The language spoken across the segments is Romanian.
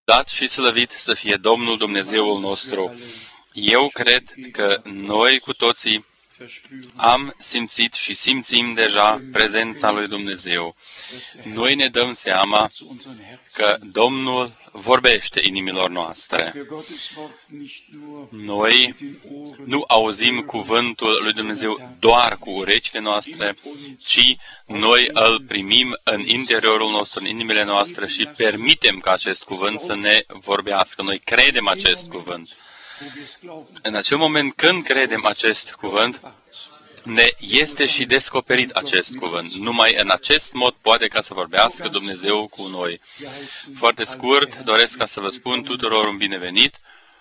Dat și slăvit să fie Domnul Dumnezeul nostru. Eu cred că noi cu toții am simțit și simțim deja prezența lui Dumnezeu. Noi ne dăm seama că Domnul vorbește inimilor noastre. Noi nu auzim cuvântul lui Dumnezeu doar cu urechile noastre, ci noi îl primim în interiorul nostru, în inimile noastre și permitem ca acest cuvânt să ne vorbească. Noi credem acest cuvânt. În acel moment când credem acest cuvânt, ne este și descoperit acest cuvânt. Numai în acest mod poate ca să vorbească Dumnezeu cu noi. Foarte scurt, doresc ca să vă spun tuturor un binevenit.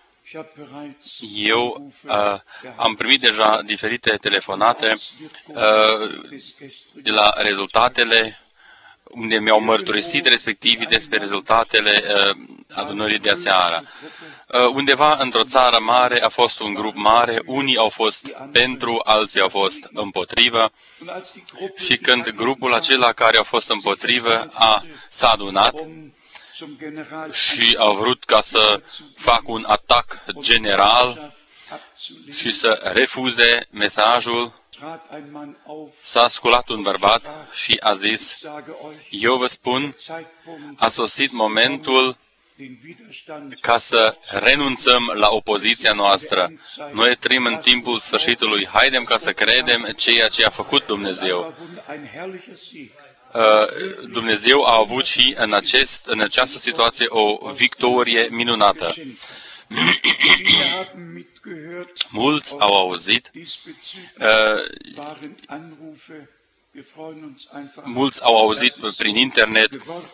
Eu am primit deja diferite telefonate de la rezultatele unde mi-au mărturisit respectivii despre rezultatele adunării de aseară. Undeva într-o țară mare a fost un grup mare, unii au fost pentru, alții au fost împotrivă și când grupul acela care a fost împotrivă s-a adunat și au vrut ca să facă un atac general și să refuze mesajul, s-a sculat un bărbat și a zis: eu vă spun, a sosit momentul ca să renunțăm la opoziția noastră. Noi trăim în timpul sfârșitului. Haidem ca să credem ceea ce a făcut Dumnezeu. Dumnezeu a avut și în această situație o victorie minunată. Mulți au auzit, mulți au auzit prin internet,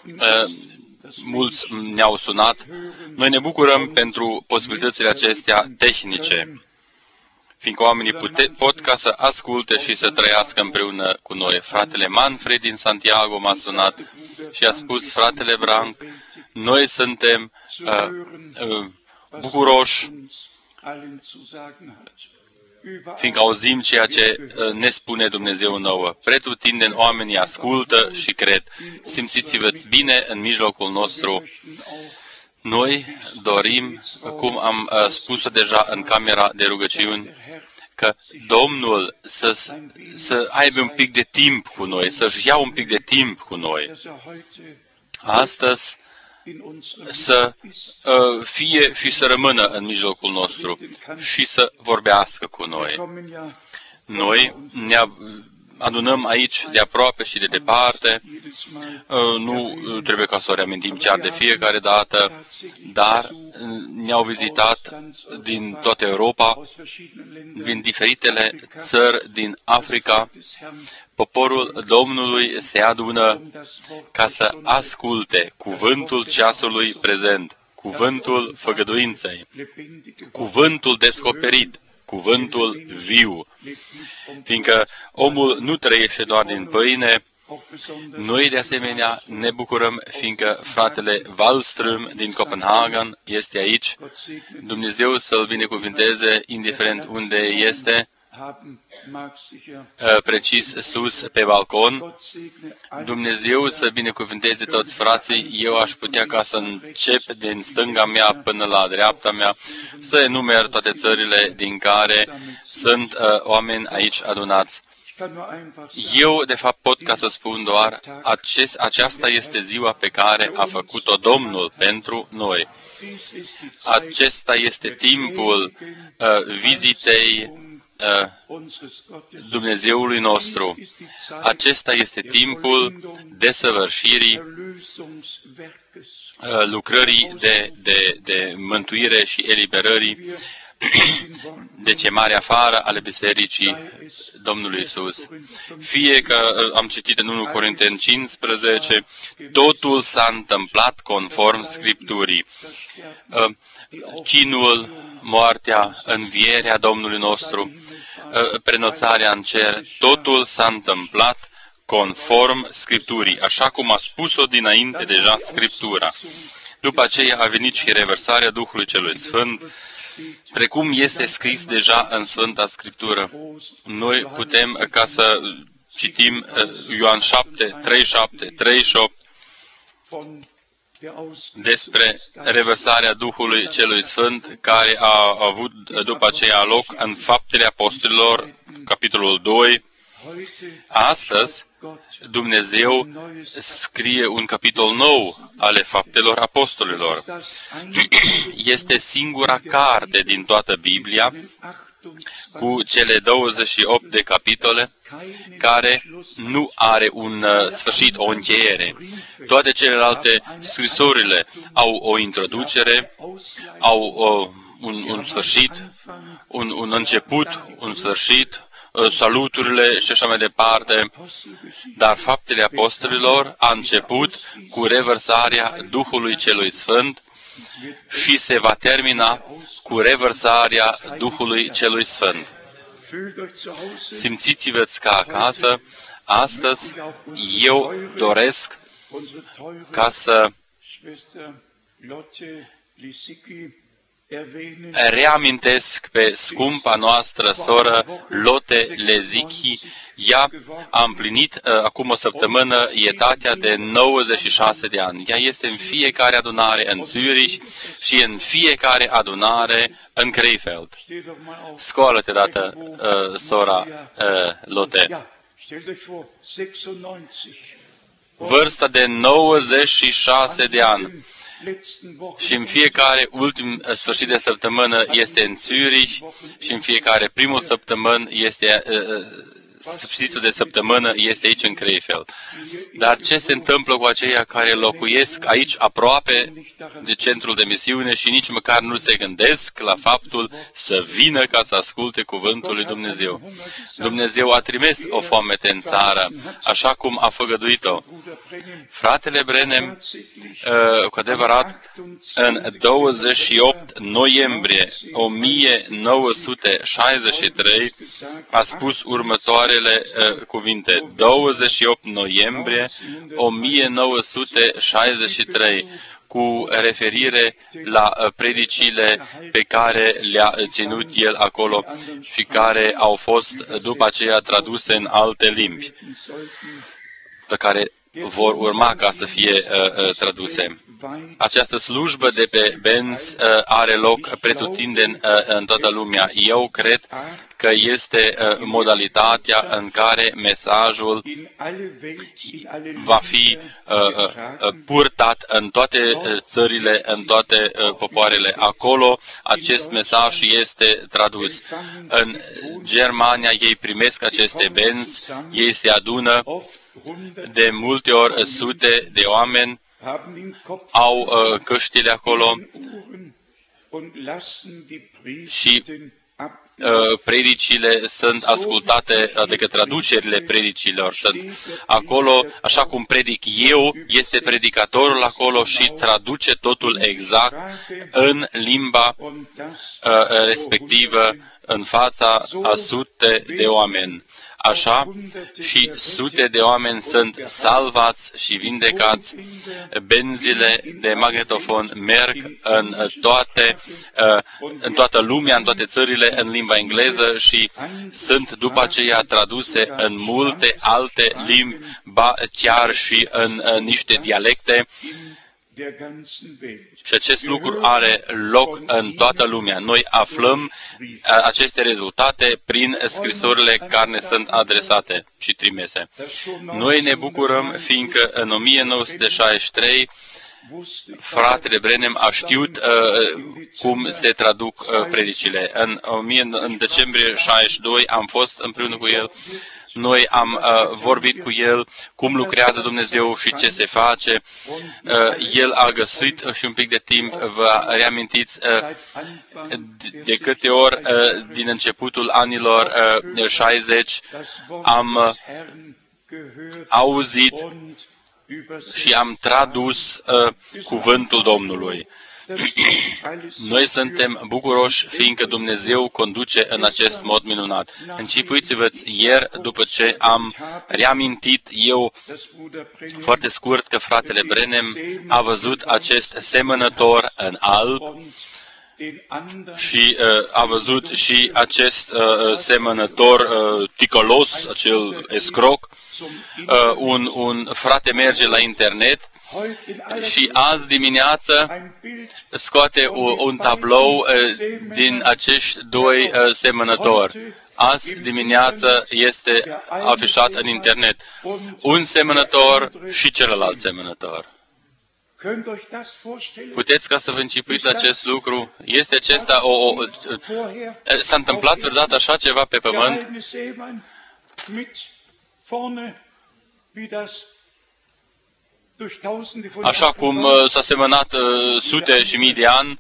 mulți ne-au sunat. Noi ne bucurăm pentru posibilitățile acestea tehnice, fiindcă oamenii pot ca să asculte și să trăiască împreună cu noi. Fratele Manfred din Santiago m-a sunat și a spus: fratele Branc, noi suntem bucuroși, fiindcă auzim ceea ce ne spune Dumnezeu nouă. Pretutindeni oamenii ascultă și cred. Simțiți-vă bine în mijlocul nostru. Noi dorim, cum am spus-o deja în camera de rugăciuni, că Domnul să aibă un pic de timp cu noi, să-și ia un pic de timp cu noi. Astăzi, să fie și să rămână în mijlocul nostru și să vorbească cu noi. Noi ne adunăm aici de aproape și de departe, nu trebuie ca să o reamintim chiar de fiecare dată, dar ne-au vizitat din toată Europa, din diferitele țări din Africa. Poporul Domnului se adună ca să asculte cuvântul ceasului prezent, cuvântul făgăduinței, cuvântul descoperit, cuvântul viu. Fiindcă omul nu trăiește doar din pâine, noi de asemenea ne bucurăm fiindcă fratele Wallström din Copenhagen este aici. Dumnezeu să-l binecuvinteze indiferent unde este, precis sus pe balcon. Dumnezeu să binecuvânteze toți frații. Eu aș putea ca să încep din stânga mea până la dreapta mea, să enumer toate țările din care sunt oameni aici adunați. Eu, de fapt, pot ca să spun doar, aceasta este ziua pe care a făcut-o Domnul pentru noi. Acesta este timpul vizitei Dumnezeului nostru. Acesta este timpul desăvârșirii lucrării de mântuire și eliberării de chemare afară ale Bisericii Domnului Iisus. Fie că am citit în 1 Corinteni 15, totul s-a întâmplat conform Scripturii. Chinul, moartea, învierea Domnului nostru, prenoțarea în cer, totul s-a întâmplat conform Scripturii, așa cum a spus-o dinainte deja Scriptura. După aceea a venit și revărsarea Duhului Celui Sfânt, precum este scris deja în Sfânta Scriptură. Noi putem ca să citim Ioan 7, 37, 38, despre revărsarea Duhului Celui Sfânt, care a avut după aceea loc în Faptele Apostolilor, capitolul 2. Astăzi, Dumnezeu scrie un capitol nou ale Faptelor Apostolilor. Este singura carte din toată Biblia, cu cele 28 de capitole, care nu are un sfârșit, o încheiere. Toate celelalte scrisorile au o introducere, au un sfârșit, un început, un sfârșit, saluturile și așa mai departe, dar Faptele Apostolilor a început cu revărsarea Duhului Celui Sfânt și se va termina cu revărsarea Duhului Celui Sfânt. Simțiți-vă ca acasă. Astăzi eu doresc ca să reamintesc pe scumpa noastră soră Lotte Lezichi. Ea a împlinit acum o săptămână etatea de 96 de ani. Ea este în fiecare adunare în Zürich și în fiecare adunare în Krefeld. Scoală-te dată, sora Lotte. Vârsta de 96 de ani. Și în fiecare ultim sfârșit de săptămână este în Zürich și în fiecare primul săptămână este sfârșitul de săptămână este aici în Krefeld. Dar ce se întâmplă cu aceia care locuiesc aici aproape de centrul de misiune și nici măcar nu se gândesc la faptul să vină ca să asculte cuvântul lui Dumnezeu? Dumnezeu a trimis o foamete în țară, așa cum a făgăduit-o. Fratele Branham, cu adevărat, în 28 noiembrie 1963 a spus următoarele cuvinte. 28 noiembrie 1963, cu referire la predicile pe care le-a ținut el acolo și care au fost după aceea traduse în alte limbi, pe care vor urma ca să fie traduse. Această slujbă de pe benzi are loc pretutindeni în toată lumea. Eu cred că este modalitatea în care mesajul va fi purtat în toate țările, în toate popoarele. Acolo acest mesaj este tradus. În Germania ei primesc aceste benzi, ei se adună, de multe ori sute de oameni au căștile acolo și predicile sunt ascultate, adică traducerile predicilor sunt acolo, așa cum predic eu, este predicatorul acolo și traduce totul exact în limba respectivă în fața a sute de oameni. Așa și sute de oameni sunt salvați și vindecați. Benzile de magnetofon merg în toată lumea, în toate țările, în limba engleză și sunt după aceea traduse în multe alte limbi, ba chiar și în niște dialecte. Și acest lucru are loc în toată lumea. Noi aflăm aceste rezultate prin scrisorile care ne sunt adresate și trimise. Noi ne bucurăm fiindcă în 1963 fratele Branham a știut cum se traduc predicile. În decembrie 62 am fost împreună cu el. Noi am vorbit cu el cum lucrează Dumnezeu și ce se face. El a găsit și un pic de timp, vă reamintiți de câte ori din începutul anilor 60 am auzit și am tradus cuvântul Domnului. Noi suntem bucuroși fiindcă Dumnezeu conduce în acest mod minunat. Închipuiți-vă ieri, după ce am reamintit eu foarte scurt că fratele Branham a văzut acest semănător în alb și a văzut și acest semănător ticolos, acel escroc. Un frate merge la internet Și azi dimineață scoate un tablou din acești doi semănători. Azi dimineață este afișat în internet. Un semănător și celălalt semănător. Puteți ca să vă închipuiți acest lucru? Este acesta s-a întâmplat vreodată așa ceva pe pământ? Așa cum s-a semănat sute și mii de ani,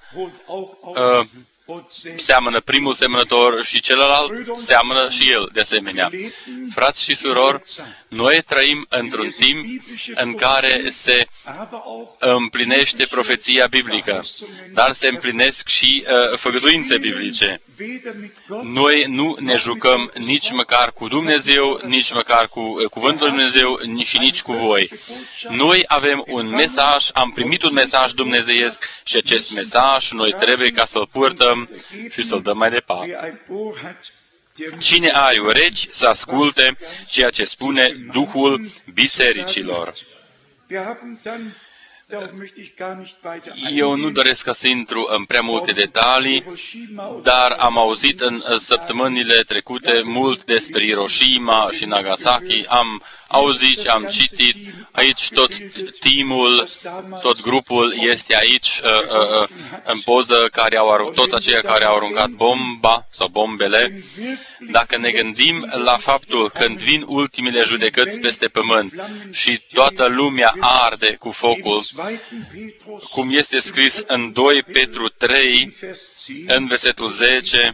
seamănă primul semănător și celălalt seamănă și el de asemenea. Frați și surori, noi trăim într-un timp în care se împlinește profeția biblică, dar se împlinesc și făgăduințe biblice. Noi nu ne jucăm nici măcar cu Dumnezeu, nici măcar cu Cuvântul Lui Dumnezeu și nici cu voi. Noi avem un mesaj, am primit un mesaj dumnezeiesc și acest mesaj noi trebuie ca să-l purtăm și să-l dăm mai departe. Cine are urechi să asculte ceea ce spune Duhul bisericilor. Eu nu doresc ca să intru în prea multe detalii, dar am auzit în săptămânile trecute mult despre Hiroshima și Nagasaki. Am auzit și am citit. Aici tot teamul, tot grupul este aici în poză, toți aceia care au aruncat bomba sau bombele. Dacă ne gândim la faptul când vin ultimele judecăți peste pământ și toată lumea arde cu focul, cum este scris în 2 Petru 3, în versetul 10,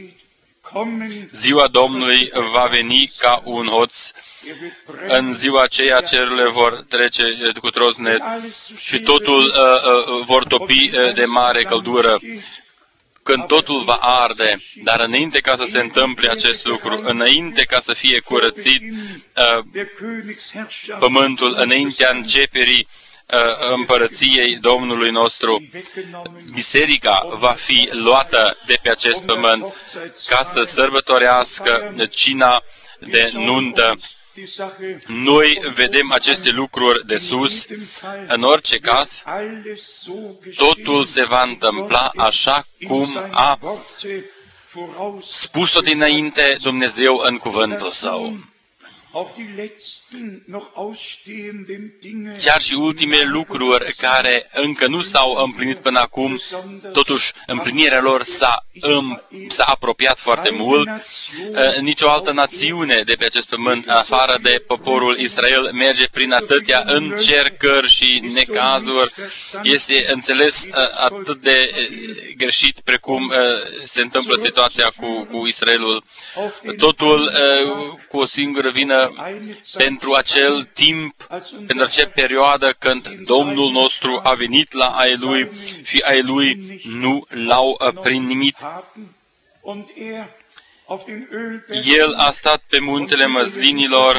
ziua Domnului va veni ca un hoț, în ziua aceea cerurile vor trece cu trosnet și totul vor topi de mare căldură. Când totul va arde, dar înainte ca să se întâmple acest lucru, înainte ca să fie curățit pământul, înaintea începerii împărăției Domnului nostru, biserica va fi luată de pe acest pământ ca să sărbătorească cina de nuntă. Noi vedem aceste lucruri de sus. În orice caz, totul se va întâmpla așa cum a spus-o dinainte Dumnezeu în cuvântul Său. Chiar și ultimele lucruri care încă nu s-au împlinit până acum, totuși împlinirea lor s-a apropiat foarte mult. Nicio altă națiune de pe acest pământ, afară de poporul Israel, merge prin atâtea încercări și necazuri. Este înțeles atât de greșit precum se întâmplă situația cu Israelul. Totul cu o singură vină pentru acel timp, pentru acea perioadă când Domnul nostru a venit la ai Lui și ai Lui nu l-au primit. El a stat pe muntele măslinilor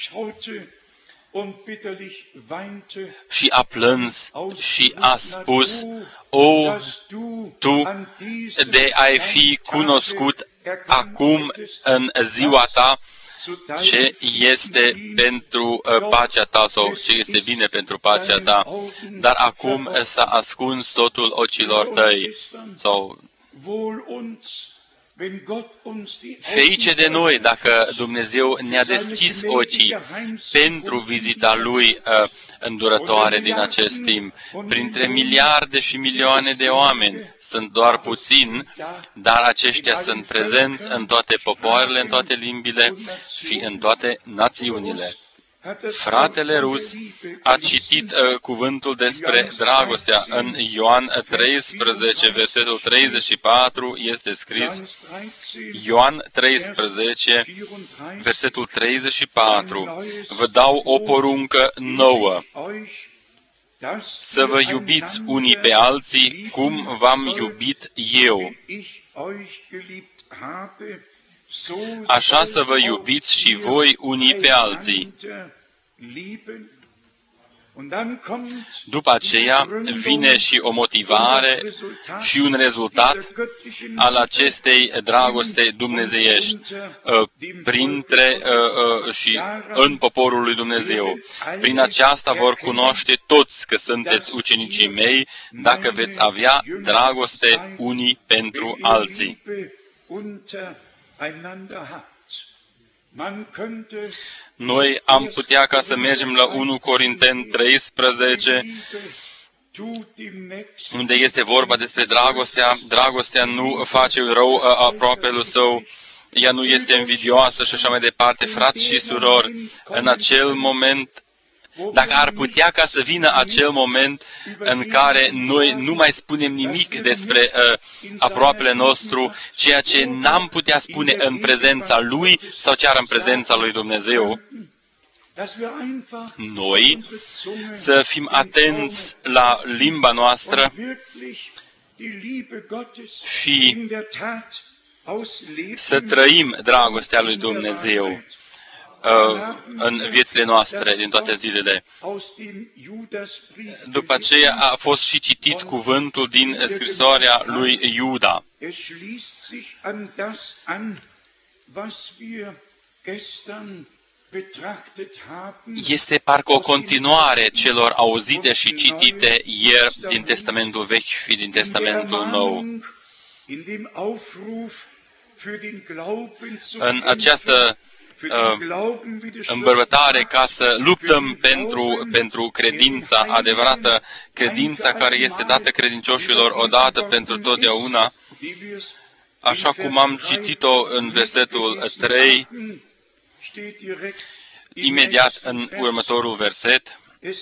și a plâns și a spus: O, tu de ai fi cunoscut acum în ziua ta ce este pentru pacea ta sau ce este bine pentru pacea ta, dar acum s-a ascuns totul ochilor tăi. Sau ferice de noi dacă Dumnezeu ne-a deschis ochii pentru vizita Lui îndurătoare din acest timp. Printre miliarde și milioane de oameni sunt doar puțini, dar aceștia sunt prezenți în toate popoarele, în toate limbile și în toate națiunile. Fratele Rus a citit cuvântul despre dragostea. În Ioan 13, versetul 34, este scris, Ioan 13, versetul 34, vă dau o poruncă nouă, să vă iubiți unii pe alții cum v-am iubit eu. Așa să vă iubiți și voi unii pe alții. După aceea vine și o motivare și un rezultat al acestei dragoste dumnezeiești și în poporul lui Dumnezeu. Prin aceasta vor cunoaște toți că sunteți ucenicii mei, dacă veți avea dragoste unii pentru alții. Noi am putea ca să mergem la 1 Corinteni 13, unde este vorba despre dragostea. Dragostea nu face rău aproapelui său, ea nu este invidioasă și așa mai departe. Frați și surori, în acel moment, dacă ar putea ca să vină acel moment în care noi nu mai spunem nimic despre aproapele nostru, ceea ce n-am putea spune în prezența Lui sau chiar în prezența Lui Dumnezeu, noi să fim atenți la limba noastră și să trăim dragostea lui Dumnezeu în viețile noastre din toate zilele. După aceea a fost și citit cuvântul din scrisoarea lui Iuda. Este parcă o continuare celor auzite și citite ieri din Testamentul Vechi și din Testamentul Nou. În această îmbărbătare ca să luptăm pentru credința adevărată, credința care este dată credincioșilor odată pentru totdeauna, așa cum am citit-o în versetul 3, imediat în următorul verset,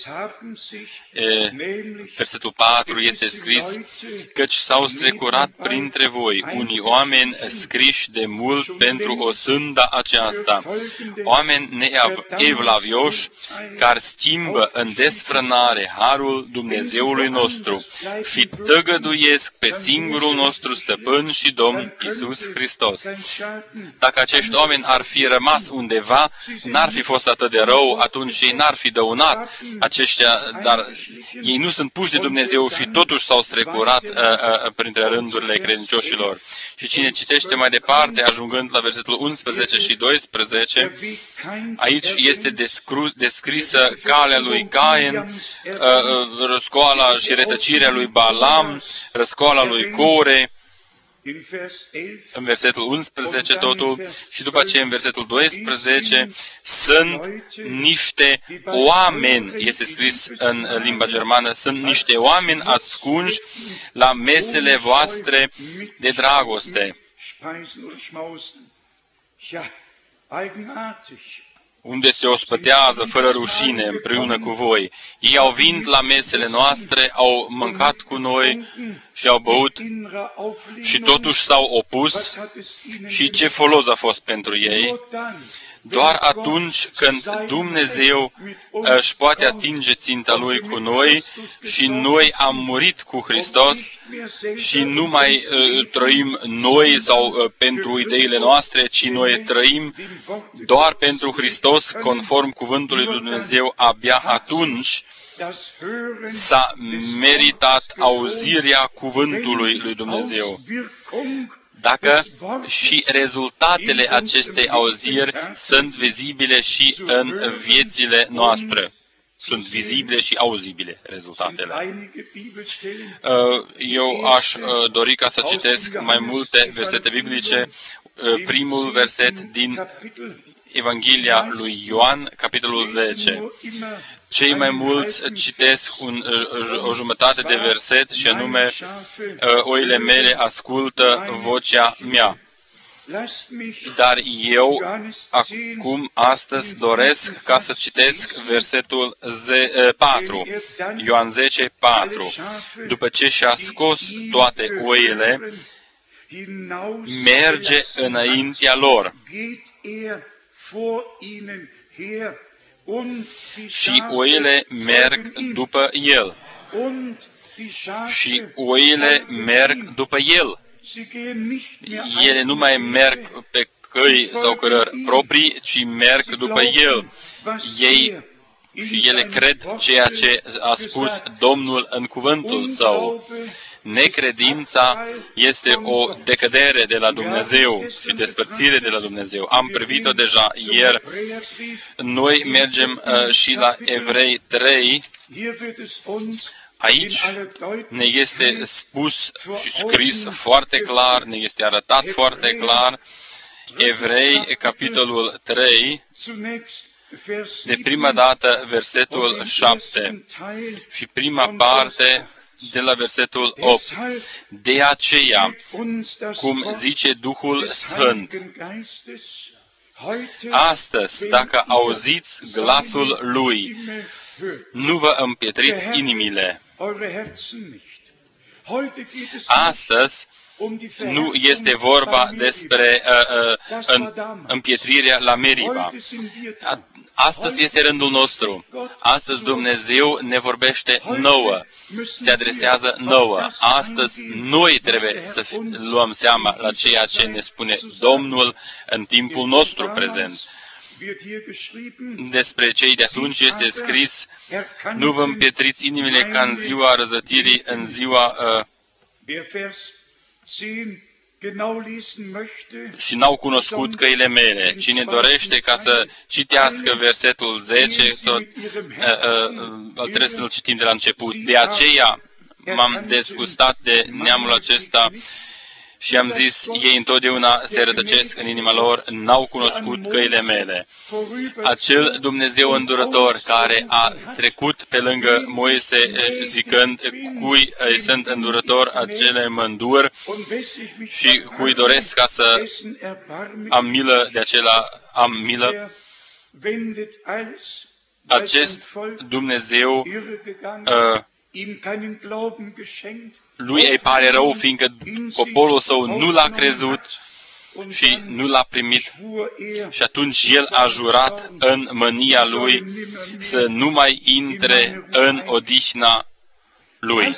versetul 4 este scris: căci s-au strecurat printre voi unii oameni scriși de mult pentru o sânda aceasta, oameni neevlavioși, care schimbă în desfrânare harul Dumnezeului nostru și tăgăduiesc pe singurul nostru stăpân și Domn Iisus Hristos. Dacă acești oameni ar fi rămas undeva, n-ar fi fost atât de rău, atunci ei n-ar fi dăunat aceștia, dar ei nu sunt puși de Dumnezeu și totuși s-au strecurat printre rândurile credincioșilor. Și cine citește mai departe, ajungând la versetul 11 și 12, aici este descrisă calea lui Cain, răscoala și rătăcirea lui Balaam, răscoala lui Core, în versetul 11 totul, și după aceea în versetul 12, sunt niște oameni, este scris în limba germană, sunt niște oameni ascunși la mesele voastre de dragoste, unde se ospătează fără rușine împreună cu voi. Ei au venit la mesele noastre, au mâncat cu noi și au băut și totuși s-au opus. Și ce folos a fost pentru ei? Doar atunci când Dumnezeu își poate atinge ținta Lui cu noi și noi am murit cu Hristos și nu mai trăim noi sau pentru ideile noastre, ci noi trăim doar pentru Hristos, conform cuvântului lui Dumnezeu, abia atunci s-a meritat auzirea cuvântului lui Dumnezeu. Dacă și rezultatele acestei auziri sunt vizibile și în viețile noastre. Sunt vizibile și auzibile rezultatele. Eu aș dori ca să citesc mai multe versete biblice. Primul verset din Evanghelia lui Ioan, capitolul 10. Cei mai mulți citesc o jumătate de verset și anume: oile mele ascultă vocea mea. Dar eu acum, astăzi, doresc ca să citesc versetul 4, Ioan 10, 4. După ce și-a scos toate oile, merge înaintea lor. Și oile merg după el. Și oile merg după el. Ele nu mai merg pe căi sau cărări proprii, ci merg după el. Ei și ele cred ceea ce a spus Domnul în cuvântul Său. Necredința este o decădere de la Dumnezeu și despărțire de la Dumnezeu. Am privit-o deja ieri. Noi mergem și la Evrei 3. Aici ne este spus și scris foarte clar, ne este arătat foarte clar. Evrei, capitolul 3, de prima dată versetul 7 și prima parte de la versetul 8. De aceea, cum zice Duhul Sfânt, astăzi, dacă auziți glasul Lui, nu vă împietriți inimile. Astăzi nu este vorba despre împietrirea la Meriba. Astăzi este rândul nostru. Astăzi Dumnezeu ne vorbește nouă, se adresează nouă. Astăzi noi trebuie să luăm seama la ceea ce ne spune Domnul în timpul nostru prezent. Despre cei de atunci este scris, nu vă împietriți inimile ca în ziua răzătirii, în ziua și n-au cunoscut căile mele. Cine dorește ca să citească versetul 10, trebuie să-l citim de la început. De aceea m-am dezgustat de neamul acesta și am zis, ei întotdeauna se rătăcesc în inima lor, n-au cunoscut căile mele. Acel Dumnezeu îndurător care a trecut pe lângă Moise zicând, cui sunt îndurător, acele mă îndur și cui doresc ca să am milă, de acela am milă. Acest Dumnezeu lui îi pare rău, fiindcă poporul său nu l-a crezut și nu l-a primit. Și atunci el a jurat în mânia lui să nu mai intre în odihna lui.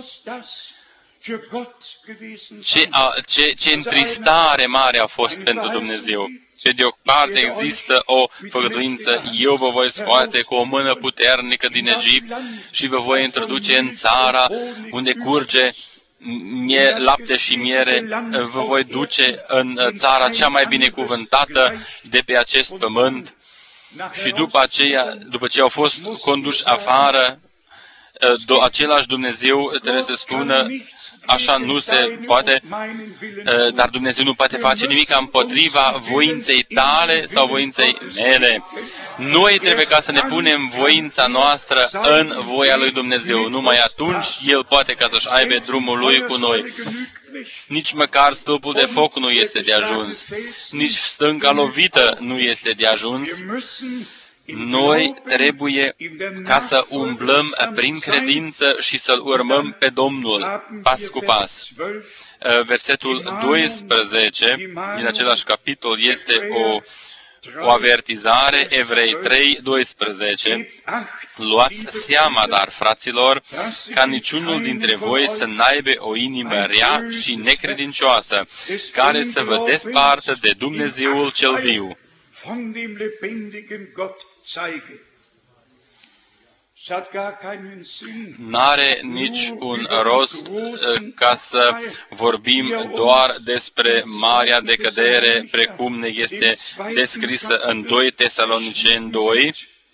Ce întristare mare a fost pentru Dumnezeu. Pe de o parte există o făgăduință, eu vă voi scoate cu o mână puternică din Egipt și vă voi introduce în țara unde curge lapte și miere, vă voi duce în țara cea mai binecuvântată de pe acest pământ. Și după ce au fost conduși afară, același Dumnezeu trebuie să spună, așa nu se poate, dar Dumnezeu nu poate face nimic împotriva voinței tale sau voinței mele. Noi trebuie ca să ne punem voința noastră în voia lui Dumnezeu. Numai atunci El poate ca să-și aibă drumul Lui cu noi. Nici măcar stâlpul de foc nu este de ajuns. Nici stânca lovită nu este de ajuns. Noi trebuie ca să umblăm prin credință și să-L urmăm pe Domnul, pas cu pas. Versetul 12 din același capitol este o avertizare, Evrei 3, 12. Luați seama, dar, fraților, ca niciunul dintre voi să n-aibă o inimă rea și necredincioasă, care să vă despartă de Dumnezeul cel viu. N-are nici un rost ca să vorbim doar despre marea decădere, precum ne este descrisă în 2 Tesaloniceni 2,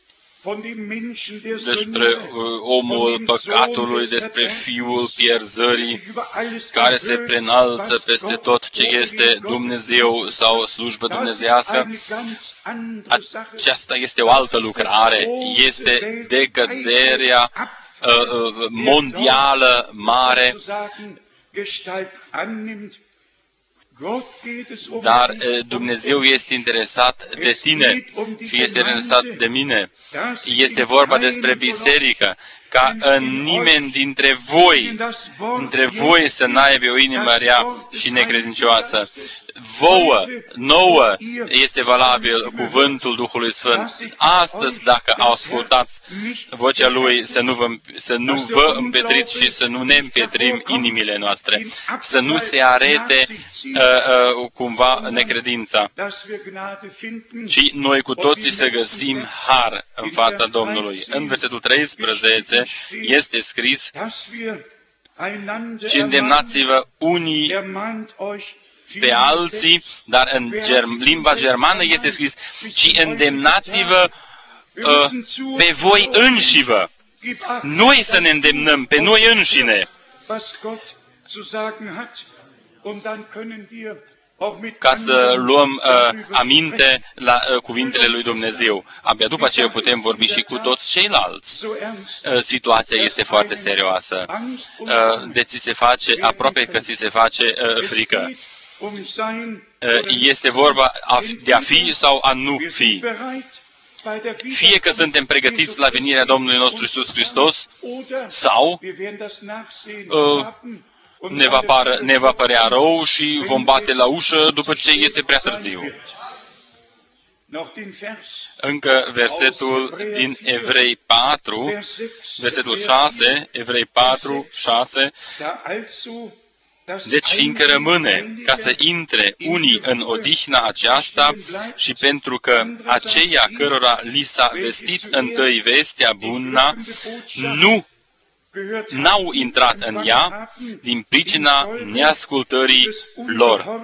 despre omul păcatului, despre fiul pierzării, care se preînalță peste tot ce este Dumnezeu sau slujbă dumnezeiască. Aceasta este o altă lucrare, este decăderea mondială mare. Dar Dumnezeu este interesat de tine și este interesat de mine. Este vorba despre biserică ca în nimeni dintre voi să n-aibă o inimă rea și necredincioasă. Nouă este valabil cuvântul Duhului Sfânt. Astăzi, dacă ascultați vocea Lui, să nu vă împetriți și să nu ne împetrim inimile noastre, să nu se arete cumva necredința, ci noi cu toții să găsim har în fața Domnului. În versetul 13 este scris: și îndemnați-vă unii pe alții, dar în limba germană este scris: și îndemnați-vă pe voi înșivă. Noi să ne îndemnăm pe noi înșine, ca să luăm aminte la cuvintele lui Dumnezeu. Abia după aceea putem vorbi și cu toți ceilalți. Situația este foarte serioasă. Aproape că ți se face frică. Este vorba de a fi sau a nu fi. Fie că suntem pregătiți la venirea Domnului nostru Iisus Hristos, sau ne va părea rău și vom bate la ușă după ce este prea târziu. Încă versetul din Evrei 4, versetul 6, Evrei 4, 6, deci fiindcă rămâne ca să intre unii în odihna aceasta și pentru că aceia cărora li s-a vestit întâi vestea bună n-au intrat în ea din pricina neascultării lor.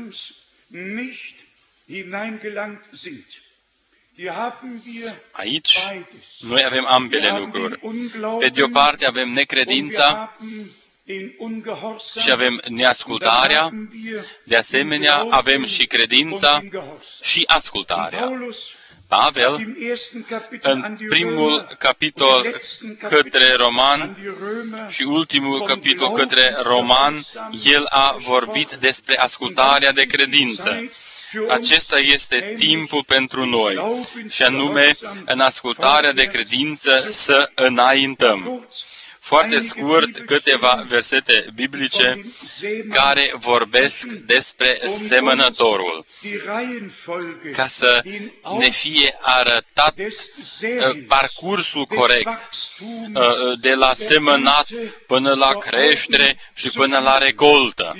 Aici noi avem ambele lucruri. Pe de o parte avem necredința și avem neascultarea, de asemenea avem și credința și ascultarea. Pavel, în primul capitol către Roman și ultimul capitol către Roman, el a vorbit despre ascultarea de credință. Acesta este timpul pentru noi, și anume în ascultarea de credință să înaintăm. Foarte scurt, câteva versete biblice care vorbesc despre semănătorul, ca să ne fie arătat parcursul corect, de la semănat până la creștere și până la recoltă.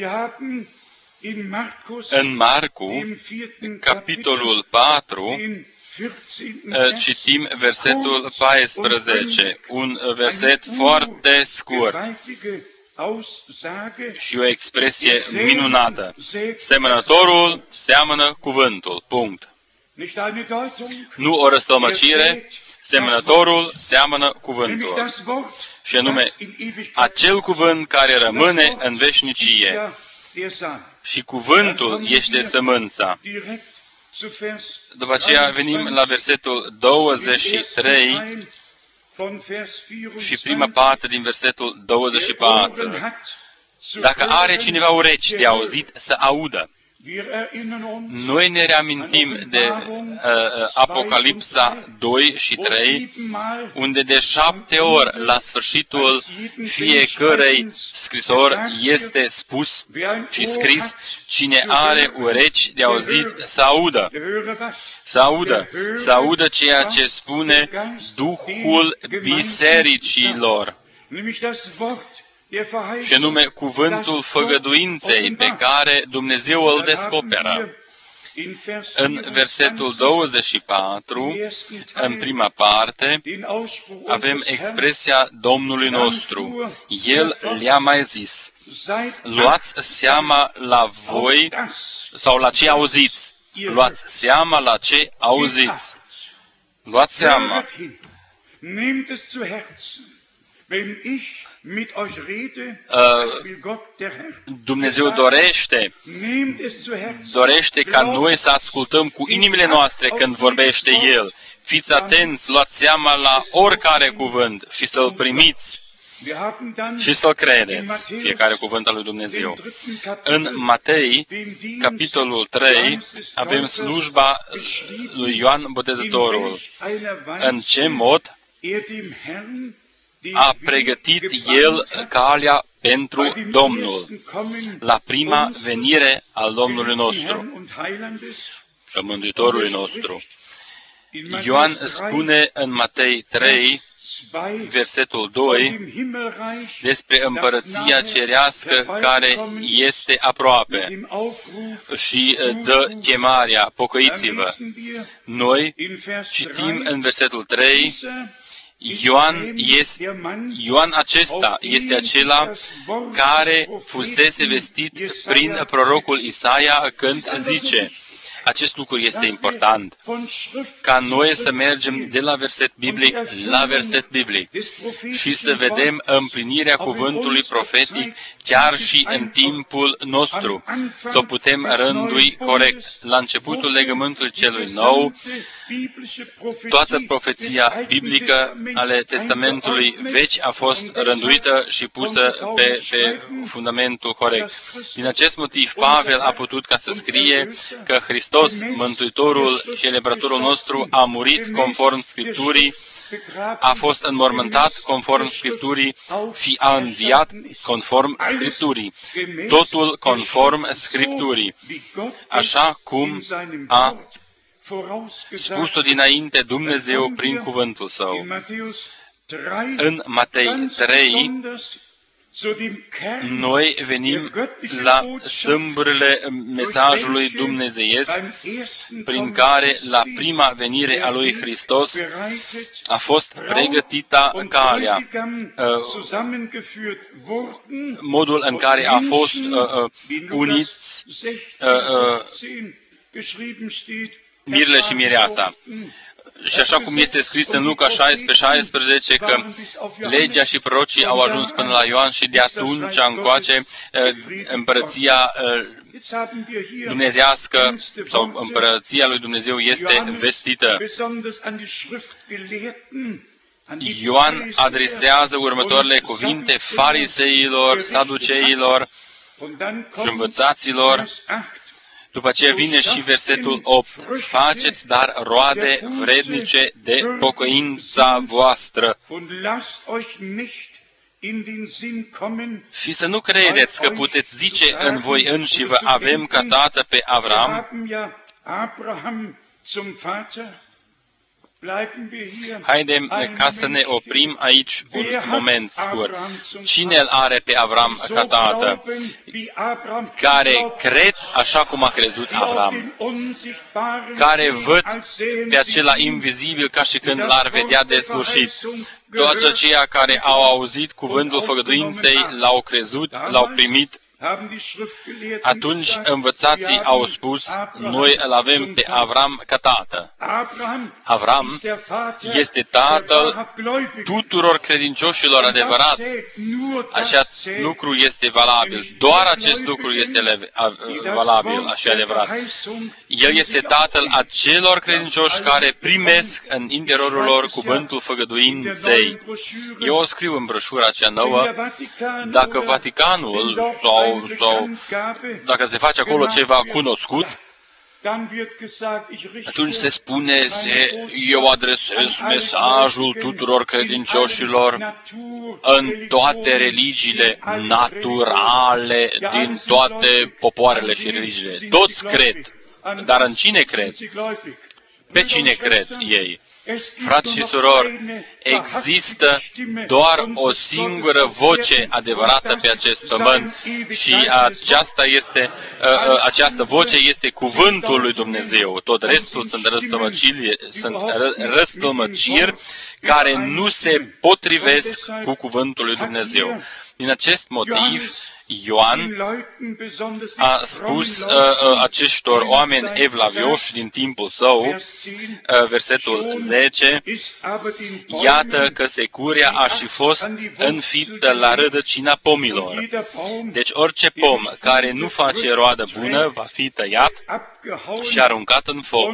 În Marcu, capitolul 4, citim versetul 14, un verset foarte scurt și o expresie minunată. Semănătorul seamănă cuvântul. Punct. Nu o răstălmăcire, semănătorul seamănă cuvântul. Și anume, acel cuvânt care rămâne în veșnicie. Și cuvântul este sămânța. După aceea venim la versetul 23 și prima parte din versetul 24. Dacă are cineva urechi de auzit, să audă. Noi ne reamintim de Apocalipsa 2 și 3, unde de 7 ori la sfârșitul fiecărei scrisori este spus și scris: cine are urechi de auzit, să audă. Să audă. Să audă ceea ce spune Duhul bisericilor. Și anume cuvântul făgăduinței pe care Dumnezeu îl descoperă. În versetul 24, în prima parte, avem expresia Domnului nostru. El le-a mai zis: luați seama la voi sau la ce auziți. Luați seama la ce auziți. Luați seama. Dumnezeu dorește ca noi să ascultăm cu inimile noastre când vorbește El. Fiți atenți, luați seama la oricare cuvânt și să-l primiți și să-l credeți, fiecare cuvânt al lui Dumnezeu. În Matei, capitolul 3, avem slujba lui Ioan Botezătorul. În ce mod a pregătit El calea pentru Domnul, la prima venire al Domnului nostru și a Mântuitorului nostru. Ioan spune în Matei 3, versetul 2, despre împărăția cerească care este aproape și dă chemarea, pocăiți-vă. Noi citim în versetul 3, Ioan acesta este acela care fusese vestit prin prorocul Isaia când zice, acest lucru este important, ca noi să mergem de la verset biblic la verset biblic și să vedem împlinirea cuvântului profetic chiar și în timpul nostru, să o putem rândui corect. La începutul legământului celui nou, toată profeția biblică ale Testamentului Vechi a fost rânduită și pusă pe fundamentul corect. Din acest motiv, Pavel a putut ca să scrie că Hristos, Mântuitorul și Eliberătorul nostru, a murit conform Scripturii, a fost înmormântat conform Scripturii și a înviat conform Scripturii. Totul conform Scripturii, așa cum a spus-o dinainte Dumnezeu prin cuvântul Său. În Matei 3, noi venim la sâmburile mesajului dumnezeiesc, prin care la prima venire a lui Hristos a fost pregătită calea. Modul în care a fost uniți mirele și mireasa. Și așa cum este scris în Luca 16, că legea și prorocii au ajuns până la Ioan și de atunci încoace împărăția dumnezească sau împărăția lui Dumnezeu este vestită. Ioan adresează următoarele cuvinte fariseilor, saduceilor și învățaților. După aceea vine și versetul 8. Faceți dar roade vrednice de pocăința voastră. Și să nu credeți că puteți zice în voi înșivă, avem ca tată pe Avram. Haidem ca să ne oprim aici un moment scurt. Cine îl are pe Avram ca tată? Care cred așa cum a crezut Avram. Care văd pe acela invizibil ca și când l-ar vedea deslușit. Toți aceia care au auzit cuvântul făgăduinței, l-au crezut, l-au primit. Atunci învățații au spus, noi îl avem pe Avram ca tată. Avram este tatăl tuturor credincioșilor adevărați. Acest lucru este valabil. Doar acest lucru este valabil și adevărat. El este tatăl acelor credincioși care primesc în interiorul lor cuvântul făgăduinței. Eu o scriu în broșura cea nouă. Dacă Vaticanul sau dacă se face acolo ceva cunoscut, atunci se spune, eu adresez mesajul tuturor credincioșilor în toate religiile naturale, din toate popoarele și religiile. Toți cred, dar în cine cred? Pe cine cred ei? Frați și surori, există doar o singură voce adevărată pe acest pământ și această voce este cuvântul lui Dumnezeu. Tot restul sunt răstălmăciri care nu se potrivesc cu cuvântul lui Dumnezeu. Din acest motiv, Ioan a spus aceștor oameni evlavioși din timpul său, versetul 10, iată că securea a și fost înfiptă la rădăcina pomilor. Deci orice pom care nu face roadă bună va fi tăiat și aruncat în foc.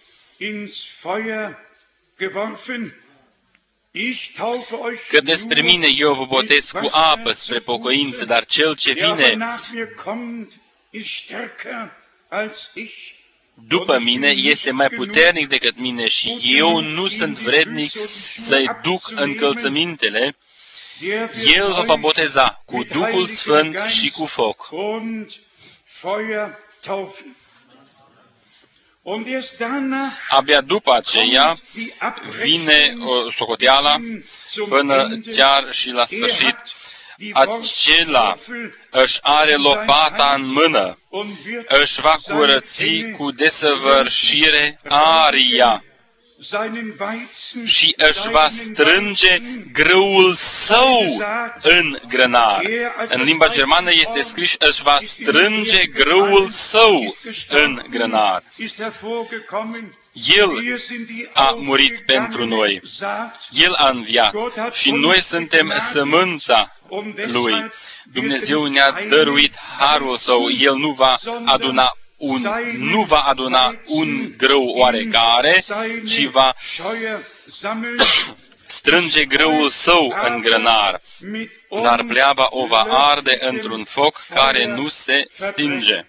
Că despre mine eu vă botez cu apă spre pocăință, dar cel ce vine după mine este mai puternic decât mine și eu nu sunt vrednic să-i duc încălțămintele, El vă va boteza cu Duhul Sfânt și cu foc. Abia după aceea vine socoteala până chiar și la sfârșit. Acela își are lopata în mână, își va curăți cu desăvârșire aria și își va strânge grâul său în grănar. În limba germană este scris își va strânge grâul său în grănar. El a murit pentru noi. El a înviat și noi suntem sămânța Lui. Dumnezeu ne-a dăruit harul Său. El nu va aduna un grâu oarecare, ci va strânge grâul Său în grănar, dar pleava o va arde într-un foc care nu se stinge.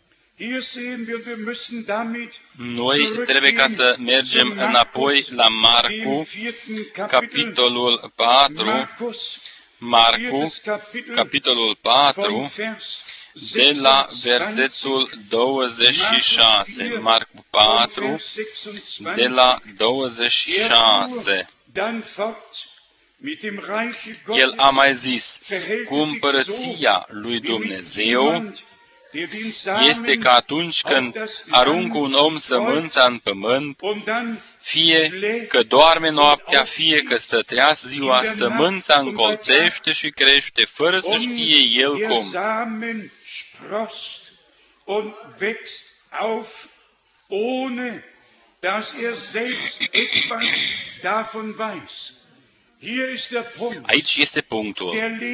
Noi trebuie ca să mergem înapoi la Marcu, capitolul 4, Marcu, capitolul 4, de la versetul 26. Marcu 4, de la 26. El a mai zis, cu împărăția lui Dumnezeu este că atunci când aruncă un om sămânța în pământ, fie că doarme noaptea, fie că stă treaz ziua, sămânța încolțește și crește, fără să știe el cum. Aici este punctul.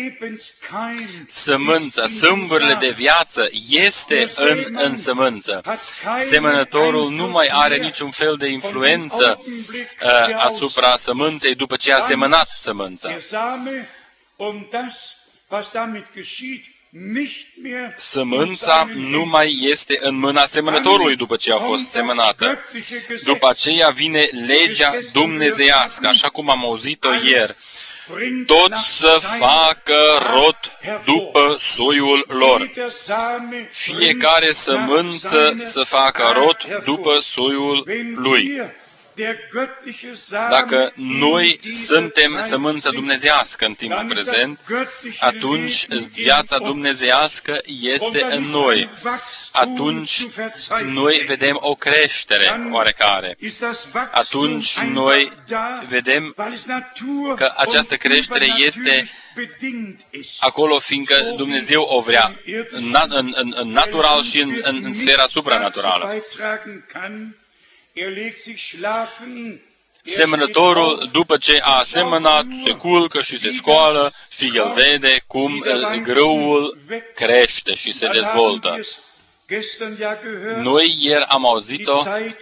Sămânța, sâmburile de viață este în sămânță. Semănătorul nu mai are niciun fel de influență asupra sămânței după ce a semănat sămânța. Sămânța nu mai este în mâna semănătorului după ce a fost semănată. După aceea vine legea dumnezeiască, așa cum am auzit-o ieri. Tot să facă rod după soiul lor. Fiecare sămânță să facă rod după soiul lui. Dacă noi suntem sămânța dumnezeiască în timpul prezent, atunci viața dumnezeiască este în noi. Atunci noi vedem o creștere oarecare. Atunci noi vedem că această creștere este acolo, fiindcă Dumnezeu o vrea, în natural și în sfera supranaturală. Semănătorul, după ce a semănat, se culcă și se scoală și el vede cum grâul crește și se dezvoltă. Noi ieri am auzit-o,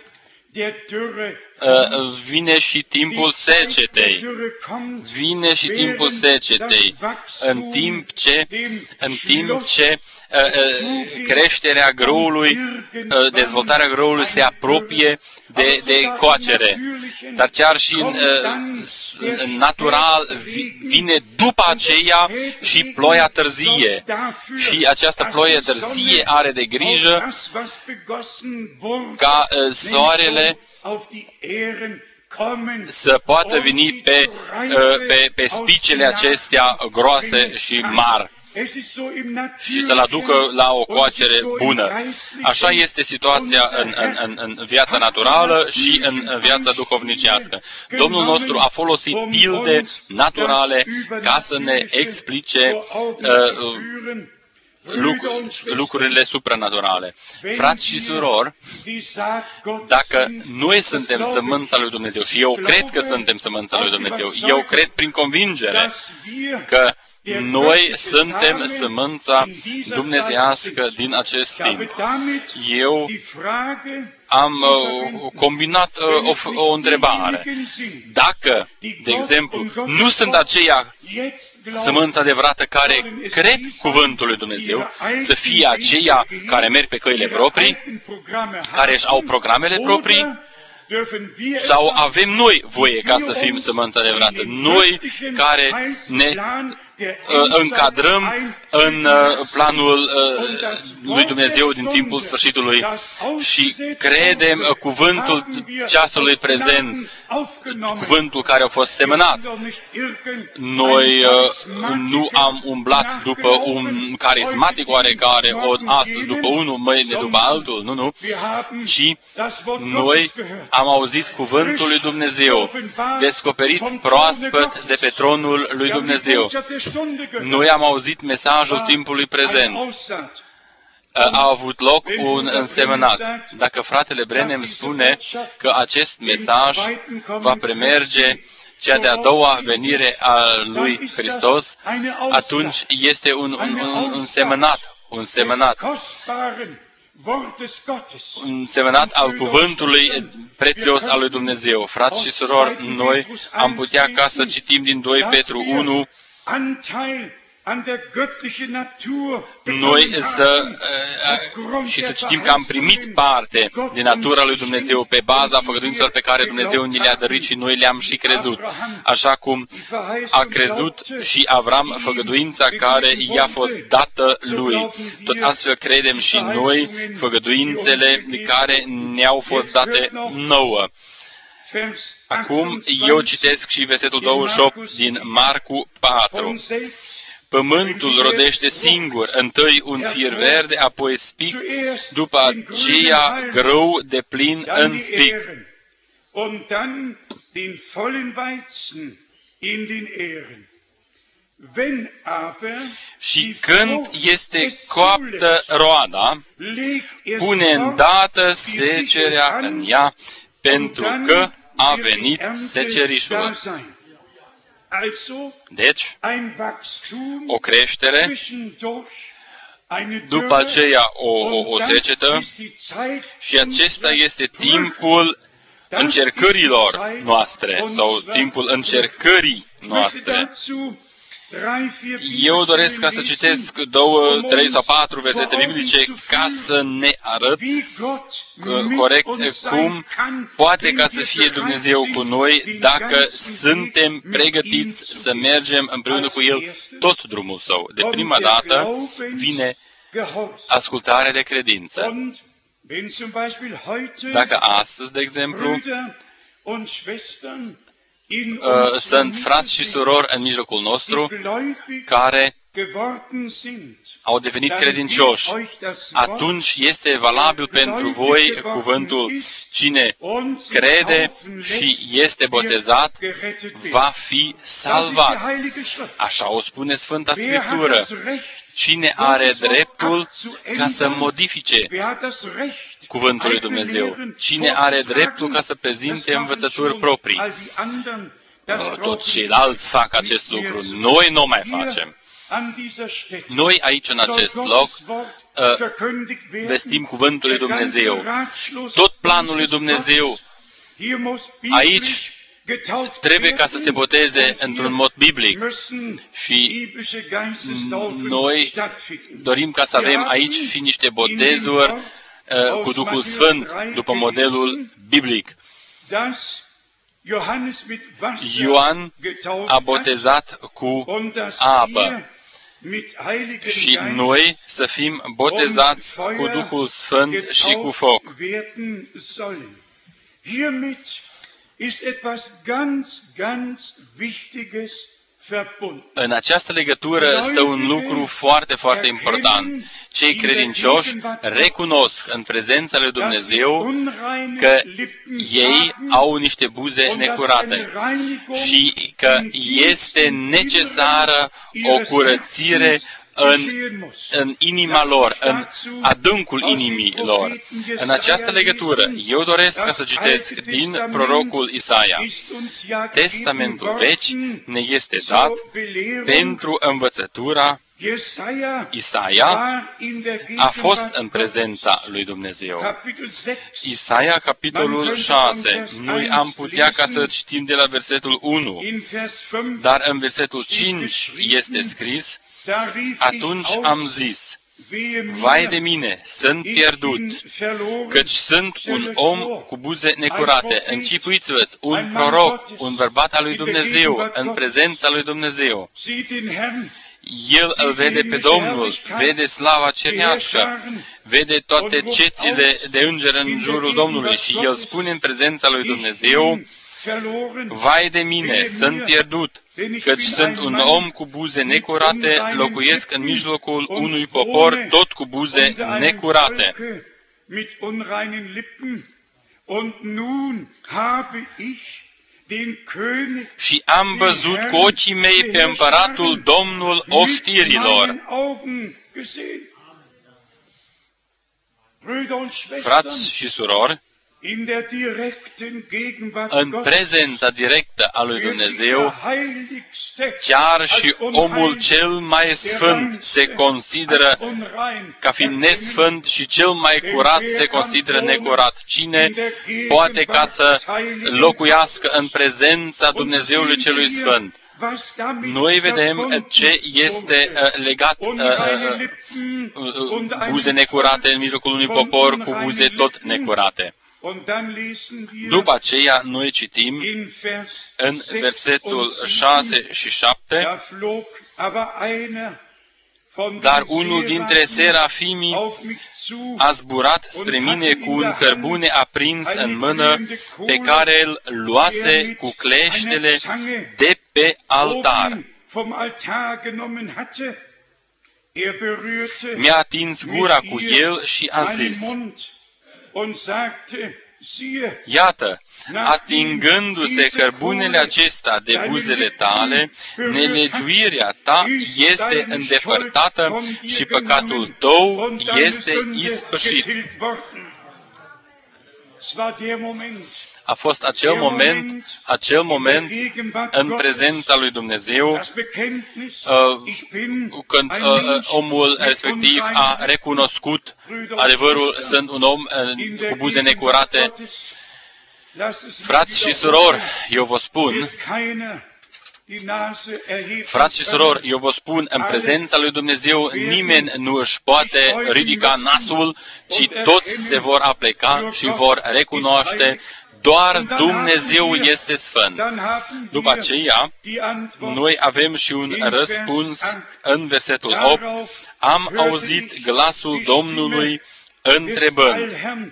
vine și timpul secetei. Vine și timpul secetei. În timp ce creșterea grâului, dezvoltarea grâului se apropie de coacere. Dar chiar și în natural vine după aceea și ploaia târzie. Și această ploaie târzie are de grijă ca soarele să poată veni pe spicele acestea groase și mari și să-l aducă la o coacere bună. Așa este situația în viața naturală și în viața duhovnicească. Domnul nostru a folosit pilde naturale ca să ne explice lucrurile supranaturale. Frați și surori, dacă noi suntem sămânța lui Dumnezeu, și eu cred că suntem sămânța lui Dumnezeu, eu cred prin convingere că Noi suntem sămânța dumnezeiască din acest timp. Eu am combinat o întrebare. Dacă, de exemplu, nu sunt aceia sămânța adevărată care cred cuvântul lui Dumnezeu, să fie aceia care merg pe căile proprii, care își au programele proprii, sau avem noi voie ca să fim sămânța adevărată? Noi care ne încadrăm în planul lui Dumnezeu din timpul sfârșitului și credem cuvântul ceasului prezent, cuvântul care a fost semănat. Noi nu am umblat după un carismatic oarecare, astăzi după unul, mâine după altul, nu, ci noi am auzit cuvântul lui Dumnezeu, descoperit proaspăt de pe tronul lui Dumnezeu. Noi am auzit mesajul timpului prezent. A avut loc un însemănat. Dacă fratele Branham spune că acest mesaj va premerge cea de-a doua venire a lui Hristos, atunci este un semănat. Un semănat al cuvântului prețios al lui Dumnezeu. Frați și surori, noi am putea ca să citim din 2 Petru 1, noi să citim că am primit parte din natura lui Dumnezeu pe baza făgăduințelor pe care Dumnezeu ni le-a dăruit și noi le-am și crezut. Așa cum a crezut și Avram făgăduința care i-a fost dată lui. Tot astfel credem și noi făgăduințele care ne-au fost date nouă. Acum eu citesc și versetul 28 din Marcu 4. Pământul rodește singur, întâi un fir verde, apoi spic, după aceea grâu de plin în spic. Și când este coaptă roada, pune îndată secerea în ea, pentru că a venit secerișul. Deci, o creștere, după aceea o secetă, și acesta este timpul încercărilor noastre, sau timpul încercării noastre. Eu doresc ca să citesc 2, 3 sau 4 versete biblice ca să ne arăt corect cum poate ca să fie Dumnezeu cu noi dacă suntem pregătiți să mergem împreună cu El tot drumul Său. De prima dată vine ascultarea de credință. Dacă astăzi, de exemplu, sunt frați și surori în mijlocul nostru care au devenit credincioși, atunci este valabil pentru voi cuvântul: cine crede și este botezat va fi salvat. Așa o spune Sfânta Scriptură. Cine are dreptul ca să modifice cuvântul lui Dumnezeu? Cine are dreptul ca să prezinte învățături proprii? Toți ceilalți fac acest lucru. Noi nu mai facem. Noi aici, în acest loc, vestim cuvântul lui Dumnezeu. Tot planul lui Dumnezeu aici trebuie ca să se boteze într-un mod biblic. Și noi dorim ca să avem aici și niște botezuri cu Duhul Sfânt, după modelul biblic. Ioan a botezat cu apă și noi să fim botezați cu Duhul Sfânt și cu foc. În această legătură stă un lucru foarte, foarte important. cei credincioși recunosc în prezența lui Dumnezeu că ei au niște buze necurate și că este necesară o curățire în inima lor, în adâncul inimii lor. În această legătură, eu doresc ca să citesc din prorocul Isaia. Testamentul Vechi ne este dat pentru învățătura. Isaia a fost în prezența lui Dumnezeu. Isaia, capitolul 6. Noi am putea ca să citim de la versetul 1, dar în versetul 5 este scris: atunci am zis, vai de mine, sunt pierdut, căci sunt un om cu buze necurate. Închipuiți-vă, un proroc, un bărbat al lui Dumnezeu, în prezența lui Dumnezeu. El îl vede pe Domnul, vede slava cerească, vede toate cețile de înger în jurul Domnului și el spune în prezența lui Dumnezeu: vai de mine, sunt pierdut, căci sunt un om cu buze necurate, locuiesc în mijlocul unui popor tot cu buze necurate. Și am văzut cu ochii mei pe împăratul, Domnul oștirilor. Frați și surori, în prezența directă a lui Dumnezeu, chiar și omul cel mai sfânt se consideră ca fiind nesfânt și cel mai curat se consideră necurat. Cine poate ca să locuiască în prezența Dumnezeului celui sfânt? Noi vedem ce este legat buze necurate în mijlocul unui popor cu buze tot necurate. După aceea, noi citim în versetul 6 și 7, dar unul dintre serafimii a zburat spre mine cu un cărbune aprins în mână, pe care îl luase cu cleștele de pe altar. Mi-a atins gura cu el și a zis: iată, atingându-se cărbunele acesta de buzele tale, nelegiuirea ta este îndepărtată și păcatul tău este ispășit. A fost acel moment în prezența lui Dumnezeu, când omul respectiv a recunoscut adevărul, sunt un om cu buze necurate. Frați și surori, eu vă spun, în prezența lui Dumnezeu nimeni nu își poate ridica nasul, ci toți se vor apleca și vor recunoaște: doar Dumnezeu este sfânt. După aceea, noi avem și un răspuns în versetul 8. Am auzit glasul Domnului întrebând: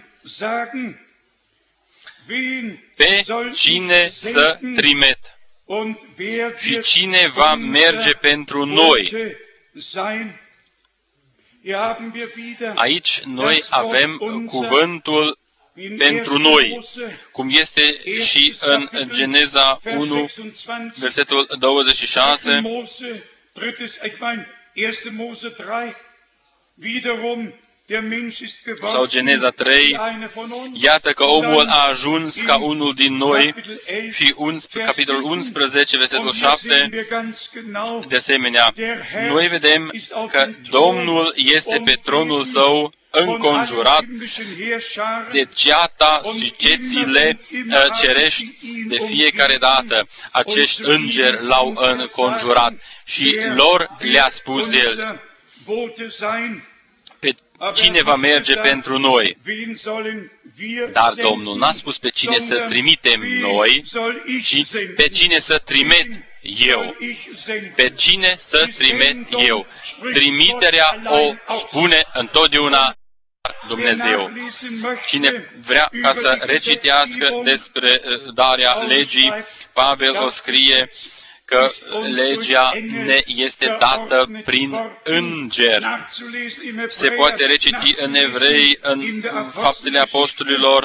pe cine să trimit? Și cine va merge pentru noi? Aici noi avem cuvântul pentru noi, cum este și în Geneza 1, versetul 26, sau Geneza 3, iată că omul a ajuns ca unul din noi, și capitolul 11, versetul 7, de asemenea, noi vedem că Domnul este pe tronul său înconjurat de ceata și cețile cerești de fiecare dată. Acești îngeri l-au înconjurat și lor le-a spus el: pe cine va merge pentru noi? Dar Domnul n-a spus pe cine să trimitem noi, ci pe cine să trimit eu. Pe cine să trimit eu. Trimiterea o spune întotdeauna Dumnezeu. Cine vrea ca să recitească despre darea legii, Pavel o scrie că legea ne este dată prin îngeri. Se poate reciti în Evrei, în Faptele Apostolilor,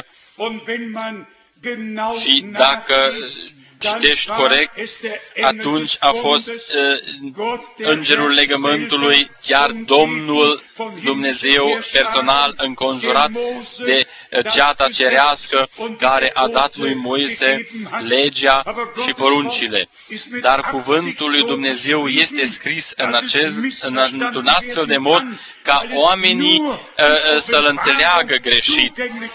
și dacă citești corect, atunci a fost îngerul legământului, chiar Domnul Dumnezeu personal înconjurat de ceata cerească care a dat lui Moise legea și poruncile. Dar cuvântul lui Dumnezeu este scris într-un astfel de mod ca oamenii să-l înțeleagă greșit.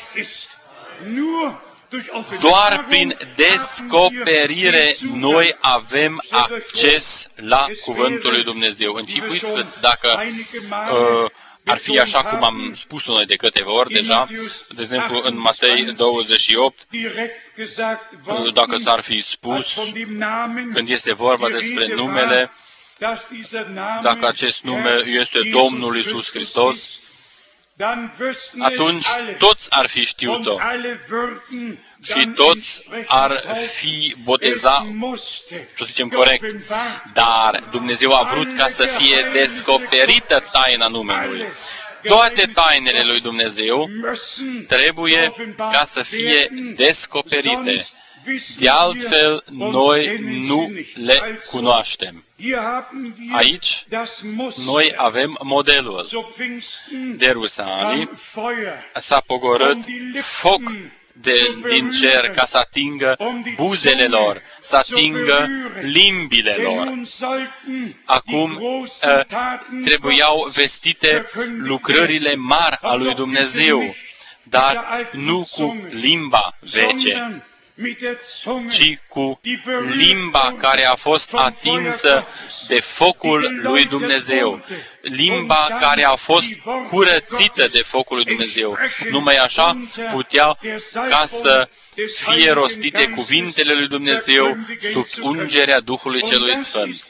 Doar prin descoperire noi avem acces la Cuvântul lui Dumnezeu. Închipuiți-vă dacă ar fi așa cum am spus-o noi de câteva ori deja, de exemplu în Matei 28, dacă s-ar fi spus, când este vorba despre numele, dacă acest nume este Domnul Iisus Hristos, atunci toți ar fi știut-o și toți ar fi botezat, să zicem corect, dar Dumnezeu a vrut ca să fie descoperită taina numelui. Toate tainele lui Dumnezeu trebuie ca să fie descoperite. De altfel, noi nu le cunoaștem. Aici, noi avem modelul. De Rusalii s-a pogorât foc din cer ca să atingă buzele lor, să atingă limbile lor. Acum trebuiau vestite lucrările mari a lui Dumnezeu, dar nu cu limba veche, ci cu limba care a fost atinsă de focul lui Dumnezeu, limba care a fost curățită de focul lui Dumnezeu. Numai așa puteau ca să fie rostite cuvintele lui Dumnezeu sub ungerea Duhului Celui Sfânt.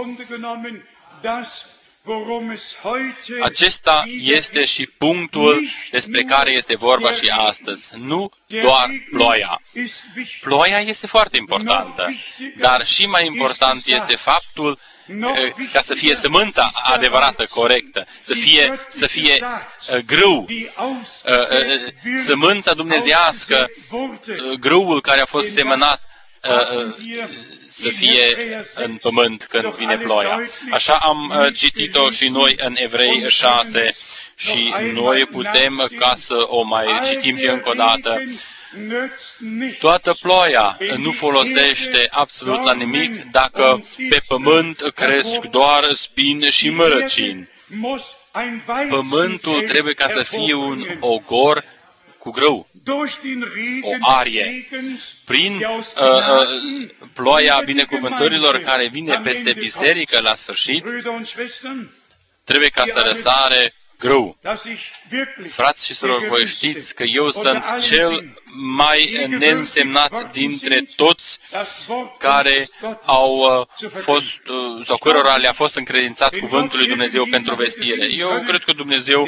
Acesta este și punctul despre care este vorba și astăzi. Nu doar ploaia. Ploaia este foarte importantă, dar și mai important este faptul ca să fie sămânța adevărată, corectă, să fie grâu, sămânța dumnezeiască, grâul care a fost semănat, să fie în pământ când vine ploaia. Așa am citit-o și noi în Evrei 6 și noi putem ca să o mai citim și încă o dată. Toată ploaia nu folosește absolut la nimic dacă pe pământ cresc doar spini și mărăcini. Pământul trebuie ca să fie un ogor cu grâu, o arie. Prin ploaia binecuvântărilor care vine peste biserică la sfârșit, trebuie ca să răsare grâu. Frați și surori, voi știți că eu sunt cel mai neînsemnat dintre toți care au fost, sau cărora le-a fost încredințat cuvântul lui Dumnezeu pentru vestire. Eu cred că Dumnezeu,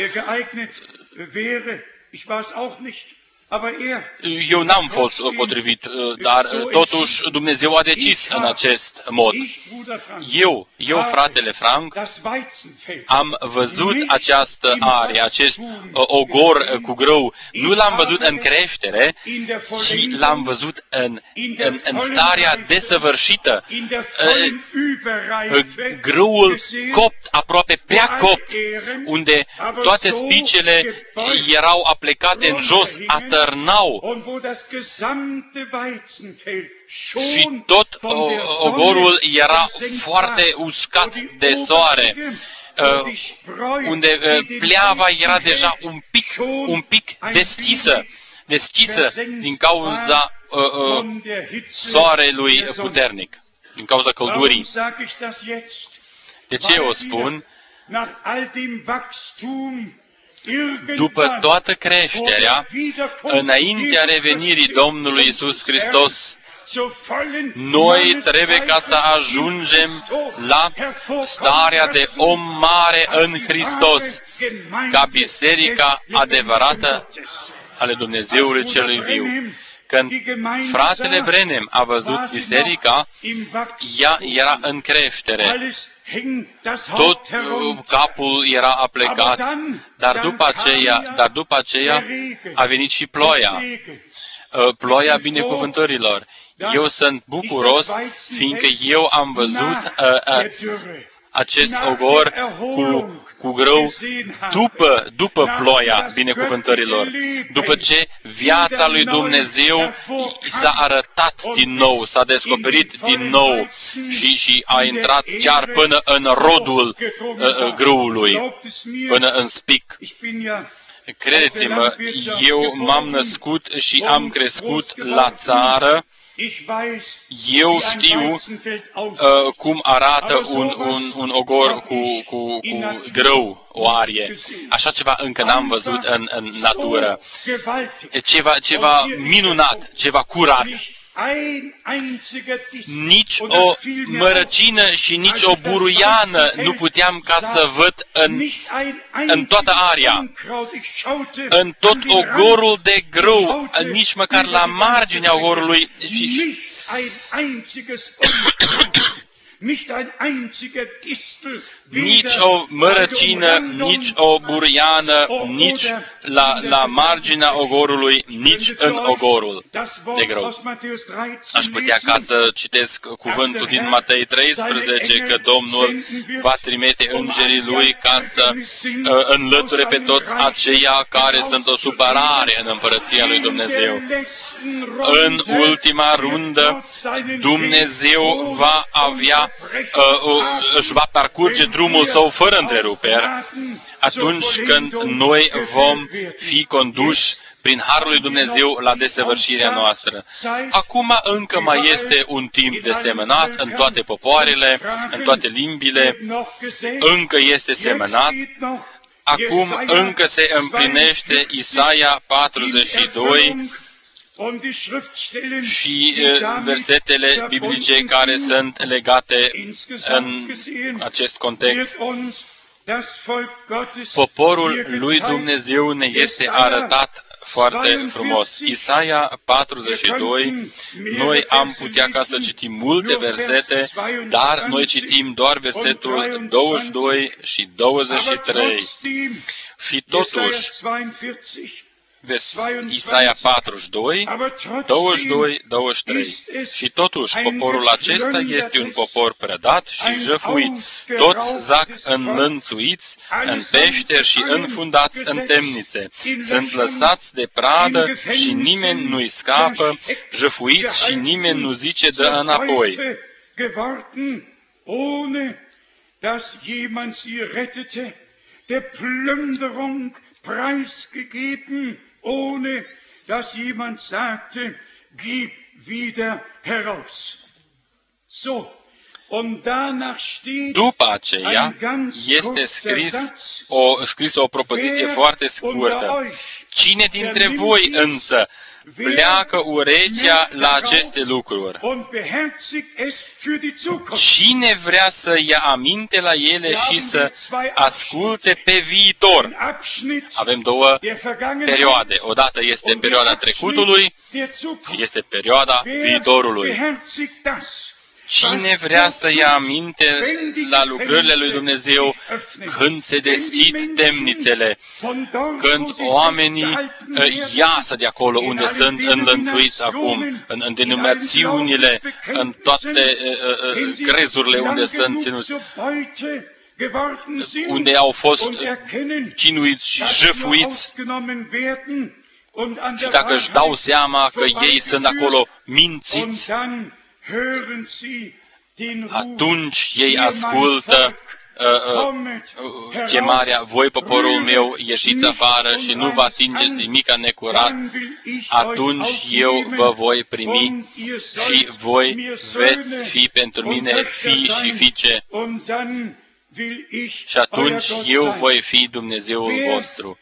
eu n-am fost potrivit, dar totuși Dumnezeu a decis în acest mod. Eu, fratele Frank, am văzut această arie, acest ogor cu grâu. Nu l-am văzut în creștere, ci l-am văzut în starea desăvârșită. Grâul copt, aproape prea copt, unde toate spicele erau aplecate în jos, atârnau. Și tot ogorul era foarte uscat de soare, unde pleava era deja un pic deschisă din cauza soarelui puternic, din cauza căldurii. De ce o spun? După toată creșterea, înaintea revenirii Domnului Iisus Hristos, noi trebuie ca să ajungem la starea de om mare în Hristos, ca biserica adevărată ale Dumnezeului Celui Viu. Când fratele Branham a văzut biserica, ea era în creștere. Tot capul era aplecat, dar după aceea a venit și ploaia. Ploaia binecuvântărilor. Eu sunt bucuros, fiindcă eu am văzut acest ogor cu grâu după ploaia binecuvântărilor. După ce viața lui Dumnezeu s-a arătat din nou, s-a descoperit din nou și a intrat chiar până în rodul grâului, până în spic. Credeți-mă, eu m-am născut și am crescut la țară. Eu știu cum arată un ogor cu grâu, o arie. Așa ceva încă n-am văzut în natură. Ceva minunat, ceva curat. Nici o mărăcină și nici o buruiană nu puteam ca să văd în toată aria. În tot ogorul de grâu, nici măcar la marginea ogorului. Nici o mărăcină, nici o buruiană, nici la marginea ogorului, nici în ogorul de grâu. Aș putea ca să citesc cuvântul din Matei 13, că Domnul va trimite îngerii Lui ca să înlăture pe toți aceia care sunt o supărare în împărăția lui Dumnezeu. În ultima rundă, Dumnezeu va avea, își va parcurge drumul său fără întreruperi, atunci când noi vom fi conduși prin Harul lui Dumnezeu la desăvârșirea noastră. Acum încă mai este un timp de semănat în toate popoarele, în toate limbile, încă este semănat. Acum încă se împlinește Isaia 42 și versetele biblice care sunt legate în acest context. Poporul lui Dumnezeu ne este arătat foarte frumos. Isaia 42, noi am putea ca să citim multe versete, dar noi citim doar versetul 22 și 23. Și totuși, Isaia 42, 22, 23. Și totuși, poporul acesta este un popor prădat și jăfuit. Toți zac înlănțuiți în peșteri și înfundați în temnițe. Sunt lăsați de pradă și nimeni nu-i scapă, jăfuiți și nimeni nu zice dă înapoi. Ohne dass jemand sagte, gib wieder heraus. So, und danach steht după aceea este scris o propoziție foarte scurtă. Cine dintre voi însă pleacă urechea la aceste lucruri? Cine vrea să ia aminte la ele și să asculte pe viitor? Avem două perioade. Odată este perioada trecutului și este perioada viitorului. Cine vrea să ia aminte la lucrările lui Dumnezeu când se deschid temnițele, când oamenii iasă de acolo unde sunt înlănțuiți acum, în denominațiunile, în toate crezurile unde sunt ținuți, unde au fost chinuiți și jăfuiți, și dacă își dau seama că ei sunt acolo mințiți, atunci ei ascultă chemarea, voi, poporul meu, ieșiți afară și nu vă atingeți nimica necurat, atunci eu vă voi primi și voi veți fi pentru mine fii și fiice. Și atunci eu voi fi Dumnezeul vostru.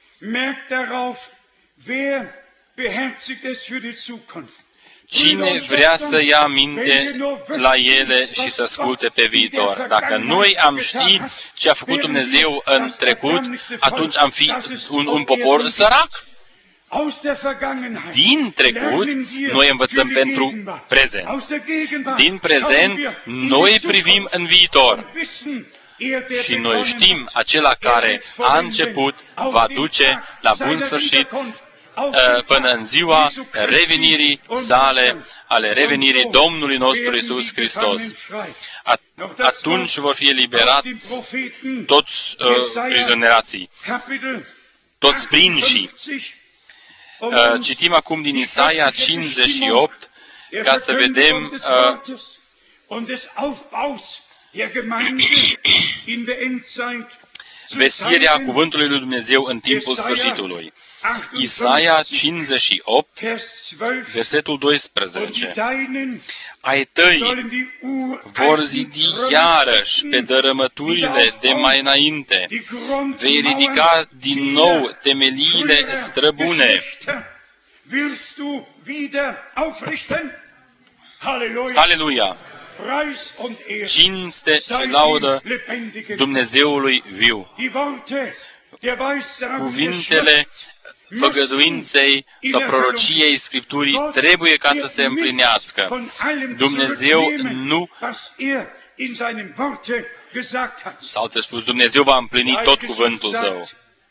Cine vrea să ia aminte la ele și să asculte pe viitor? Dacă noi am ști ce a făcut Dumnezeu în trecut, atunci am fi un popor sărac. Din trecut, noi învățăm pentru prezent. Din prezent, noi privim în viitor. Și noi știm, acela care a început va duce la bun sfârșit până în ziua revenirii sale, ale revenirii Domnului nostru Iisus Hristos. Atunci vor fi eliberați toți prizonerații, toți prinșii. Citim acum din Isaia 58, ca să vedem vestirea cuvântului lui Dumnezeu în timpul sfârșitului. Isaia 58, versetul 12. Ai tăi vor zidi iarăși pe dărâmăturile de mai înainte. Vei ridica din nou temeliile străbune. Aleluia! Cinste și laudă Dumnezeului viu. Cuvintele făgăduinței sau prorociei Scripturii trebuie ca să se împlinească. Dumnezeu nu, sau altfel spus, Dumnezeu va împlini tot cuvântul Său.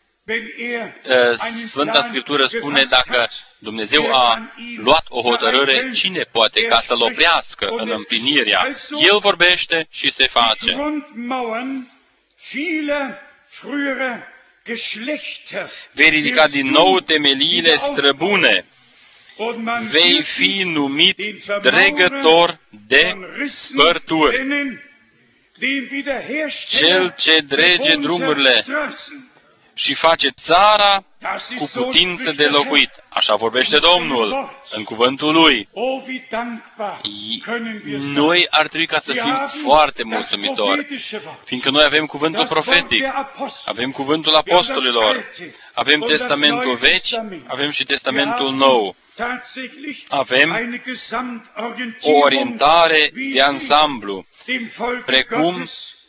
Sfânta Scriptură spune, dacă Dumnezeu a luat o hotărâre, cine poate ca să-L oprească în împlinirea? El vorbește și se face. Vei ridica din nou temeliile străbune. Vei fi numit dregător de spărturi. Cel ce drege drumurile și face țara cu putință de locuit. Așa vorbește Domnul în cuvântul Lui. Noi ar trebui ca să fim foarte mulțumitori, fiindcă noi avem cuvântul profetic, avem cuvântul apostolilor, avem Testamentul Vechi, avem și Testamentul Nou. Avem o orientare de ansamblu, precum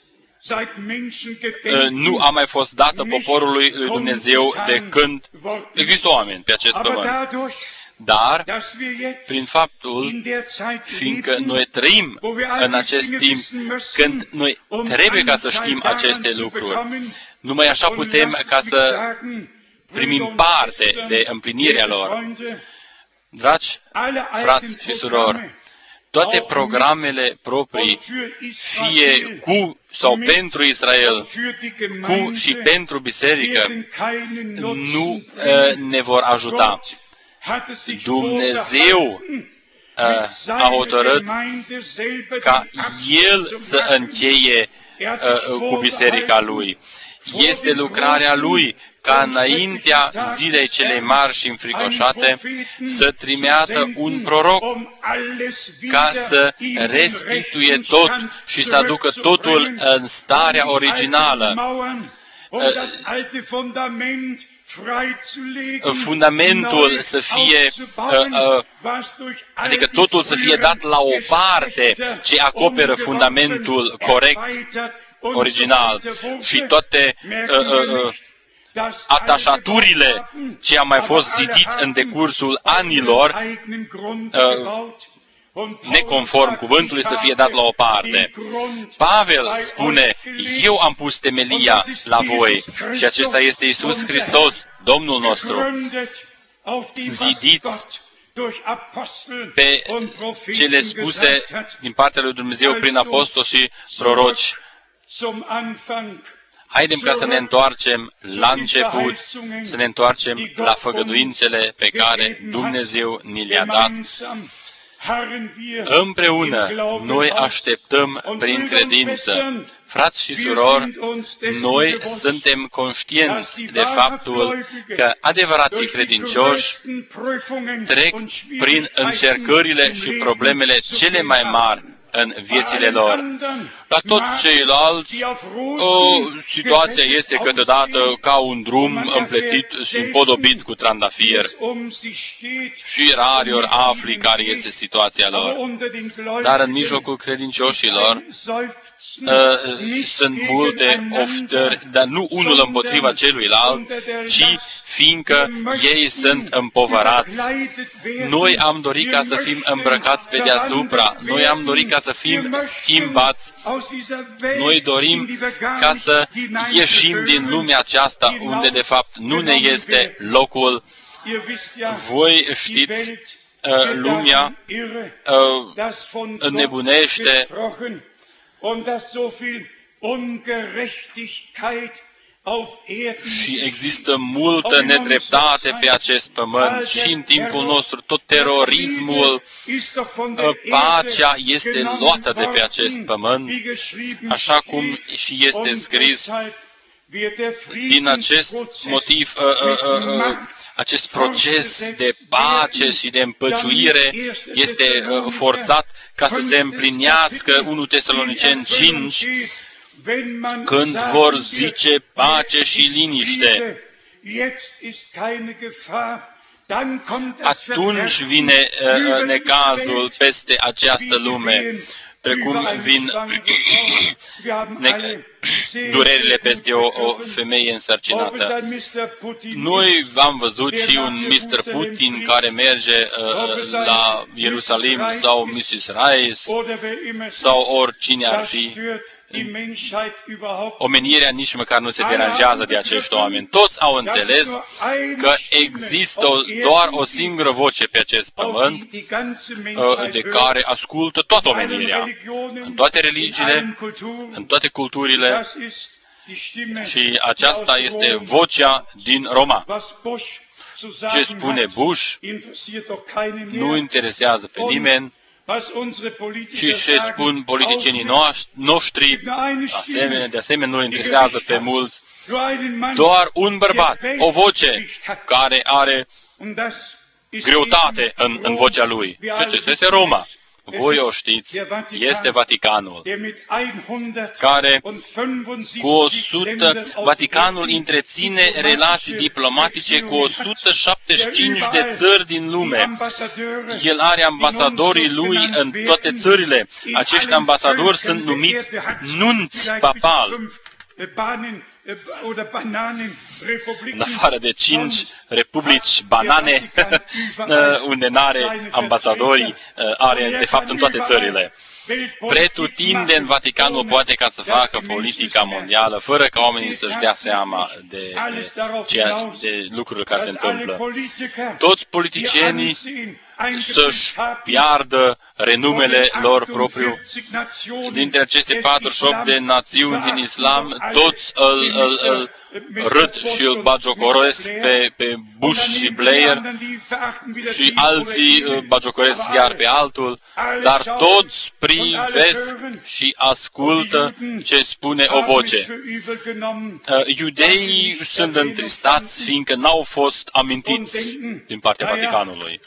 nu a mai fost dată poporului lui Dumnezeu de când există oameni pe acest pământ. Dar, prin faptul, fiindcă noi trăim în acest timp, când noi trebuie ca să știm aceste lucruri, numai așa putem ca să primim parte de împlinirea lor. Dragi frați și surori, toate programele proprii, fie cu sau pentru Israel, cu și pentru biserică, nu ne vor ajuta. Dumnezeu a hotărât ca El să încheie cu biserica Lui. Este lucrarea Lui ca înaintea zilei celei mari și înfricoșate să trimeată un proroc ca să restituie tot și să aducă totul în starea originală. Fundamentul să fie, adică totul să fie dat la o parte ce acoperă fundamentul corect, original, și toate atașaturile ce a mai fost zidit în decursul anilor, neconform cuvântului, să fie dat la o parte. Pavel spune, eu am pus temelia la voi și acesta este Iisus Hristos, Domnul nostru. Zidiți pe cele spuse din partea lui Dumnezeu prin apostoli și proroci. Haidem ca să ne întoarcem la început, să ne întoarcem la făgăduințele pe care Dumnezeu ni le-a dat. Împreună noi așteptăm prin credință. Frați și surori, noi suntem conștienți de faptul că adevărații credincioși trec prin încercările și problemele cele mai mari în viețile lor. La toți ceilalți, situația este câteodată ca un drum împletit și împodobit cu trandafir. Și rariori afli care este situația lor. Dar în mijlocul credincioșilor sunt multe oftări, dar nu unul împotriva celuilalt, ci fiindcă ei sunt împovărați. Noi am dorit ca să fim îmbrăcați pe deasupra. Noi am dorit ca să fim schimbați. Noi dorim ca să ieșim din lumea aceasta unde de fapt nu ne este locul. Voi știți, lumea înnebunește și există multă nedreptate pe acest pământ și în timpul nostru tot terorismul, pacea este luată de pe acest pământ, așa cum și este scris. Din acest motiv, acest proces de pace și de împăciuire este forțat ca să se împlinească 1 Tesaloniceni 5, când vor zice pace și liniște. Atunci vine necazul peste această lume, precum vin durerile peste o femeie însărcinată. Noi am văzut și un Mr. Putin care merge la Ierusalim sau Mrs. Rice sau oricine ar fi. Omenirea nici măcar nu se deranjează de acești oameni. Toți au înțeles că există doar o singură voce pe acest pământ de care ascultă toată omenirea, în toate religiile, în toate culturile, și aceasta este vocea din Roma. Ce spune Bush nu interesează pe nimeni, și ce spun politicienii noștri, de asemenea, nu interesează pe mulți. Doar un bărbat, o voce care are greutate în vocea lui. Și acesta este Roma. Voi o știți, este Vaticanul, care Vaticanul întreține relații diplomatice cu 175 de țări din lume. El are ambasadorii lui în toate țările. Acești ambasadori sunt numiți nunți papal. În afară de 5 republici banane, unde n-are ambasadorii, are de fapt în toate țările. Pretutindeni Vaticanul poate ca să facă politica mondială, fără ca oamenii să-și dea seama de lucrurile care se întâmplă. Toți politicienii să-și piardă renumele lor propriu. Dintre aceste 48 de națiuni din islam, toți îl râd și îl bagiocoresc pe Bush și Blair și alții bagiocoresc iar pe altul, dar toți privesc și ascultă ce spune o voce. Iudeii sunt întristați fiindcă n-au fost amintiți din partea Vaticanului.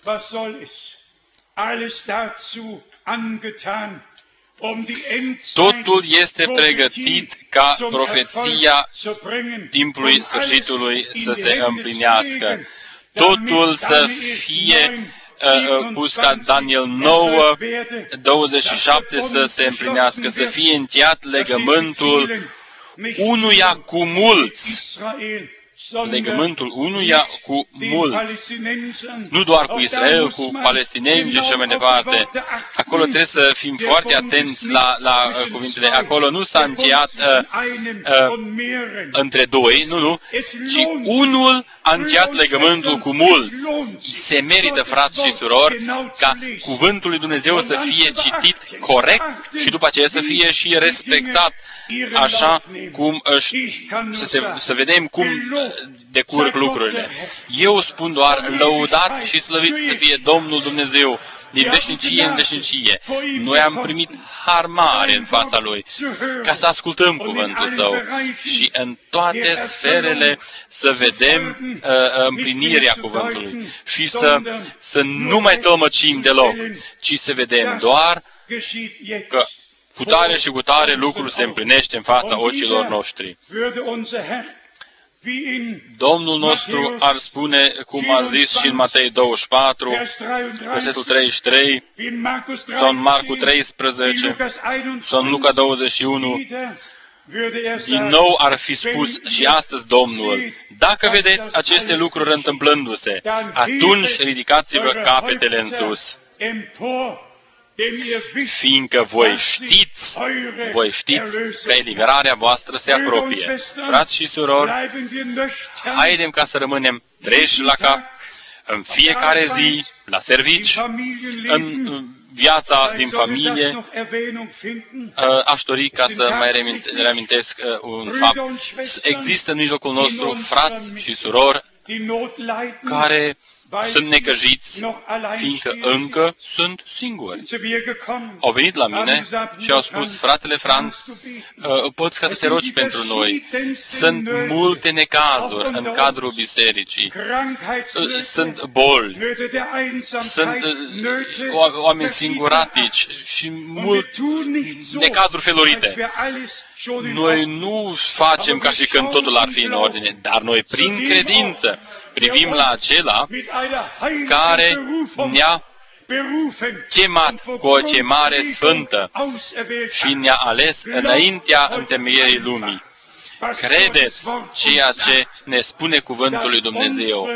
Totul este pregătit ca profeția timpului sfârșitului să se împlinească. Totul să fie pus ca Daniel 9, 27 să se împlinească, să fie încheiat legământul unuia cu mulți. Legământul unuia cu mulți. Nu doar cu Israel, cu palestineni și așa mai departe. Acolo trebuie să fim foarte atenți la cuvintele. Acolo nu s-a încheiat între doi, nu, ci unul a încheiat legământul cu mulți. Se merită, frați și surori, ca cuvântul lui Dumnezeu să fie citit corect și după aceea să fie și respectat, așa cum să vedem cum decurg lucrurile. Eu spun doar, lăudat și slăvit să fie Domnul Dumnezeu din veșnicie în veșnicie. Noi am primit har mare în fața Lui ca să ascultăm cuvântul Său și în toate sferele să vedem împlinirea cuvântului și să nu mai tălmăcim deloc, ci să vedem doar că cu tare și cu tare lucrul se împlinește în fața ochilor noștri. Domnul nostru ar spune, cum a zis și în Matei 24, versetul 33, sau în Marcu 13, sau în Luca 21, Din nou ar fi spus și astăzi Domnul, dacă vedeți aceste lucruri întâmplându-se, atunci ridicați-vă capetele în sus, fiindcă voi știți că eliberarea voastră se apropie. Frați și surori, haidem ca să rămânem treji la cap în fiecare zi, la servici, în viața din familie. Aș dori ca să mai reamintesc un fapt. Există în mijlocul nostru frați și surori care sunt necăjiți, fiindcă încă sunt singuri. Au venit la mine și au spus, fratele Franz, poți ca să te rogi pentru noi. Sunt multe necazuri în cadrul bisericii. Sunt boli, sunt oameni singuratici și multe necazuri felurite. Noi nu facem ca și când totul ar fi în ordine, dar noi prin credință privim la acela care ne-a chemat cu o chemare sfântă și ne-a ales înaintea întemeierii lumii. Credeți ceea ce ne spune cuvântul lui Dumnezeu,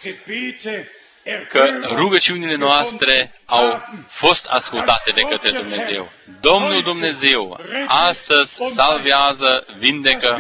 că rugăciunile noastre au fost ascultate de către Dumnezeu. Domnul Dumnezeu astăzi salvează, vindecă.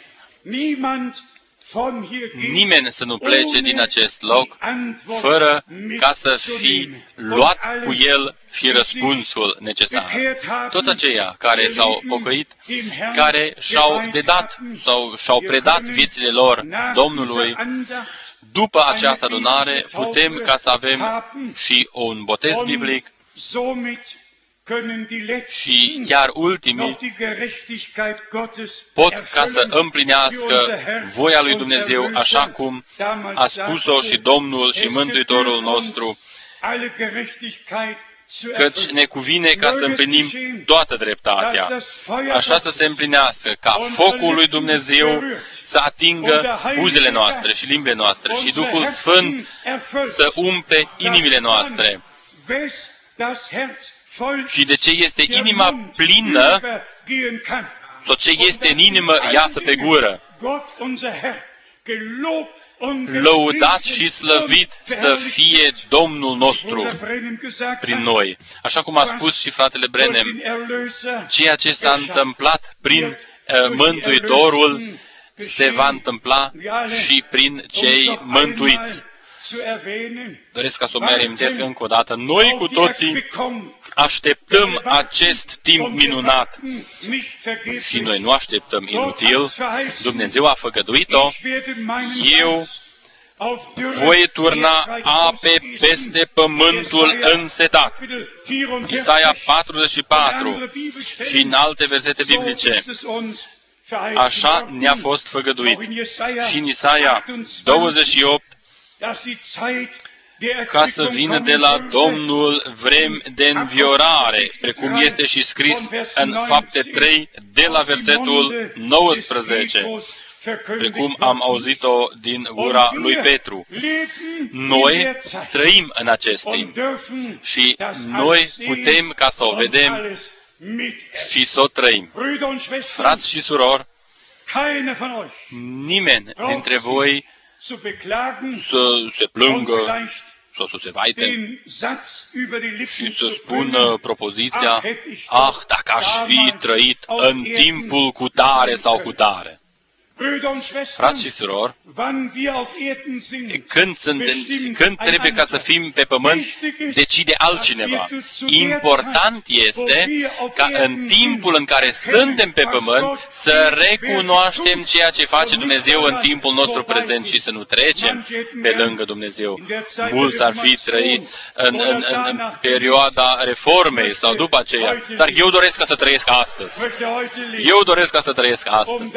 Nimeni să nu plece din acest loc fără ca să fi luat cu el și răspunsul necesar. Toți aceia care s-au pocăit, care și-au dedat sau și-au predat viețile lor Domnului, după această adunare putem ca să avem și un botez biblic și chiar ultimii pot ca să împlinească voia lui Dumnezeu așa cum a spus-o și Domnul și Mântuitorul nostru, căci ne cuvine ca să împlinim toată dreptatea. Așa să se împlinească, ca focul lui Dumnezeu să atingă buzele noastre și limbile noastre și Duhul Sfânt să umple inimile noastre. Și de ce este inima plină, tot ce este în inimă iasă pe gură. Lăudat și slăvit să fie Domnul nostru prin noi. Așa cum a spus și fratele Branham, ceea ce s-a întâmplat prin Mântuitorul se va întâmpla și prin cei mântuiți. Doresc ca să o mai reamintesc încă o dată. Noi cu toții așteptăm acest timp minunat și noi nu așteptăm inutil. Dumnezeu a făgăduit-o. Eu voi turna ape peste pământul însetat. Isaia 44 și în alte versete biblice. Așa ne-a fost făgăduit. Și în Isaia 28, ca să vină de la Domnul vremi de înviorare, precum este și scris în Fapte 3, de la versetul 19, precum am auzit-o din gura lui Petru. Noi trăim în acest timp și noi putem ca să o vedem și să o trăim. Frați și surori, nimeni dintre voi să se plângă sau să se vaite și să spună propoziția, dacă aș fi trăit în timpul cu tare sau cu tare. Frați și surori, când trebuie ca să fim pe pământ, decide altcineva. Important este ca în timpul în care suntem pe pământ să recunoaștem ceea ce face Dumnezeu în timpul nostru prezent și să nu trecem pe lângă Dumnezeu. Mulți ar fi trăit în perioada reformei sau după aceea, dar eu doresc ca să trăiesc astăzi. Eu doresc ca să trăiesc astăzi.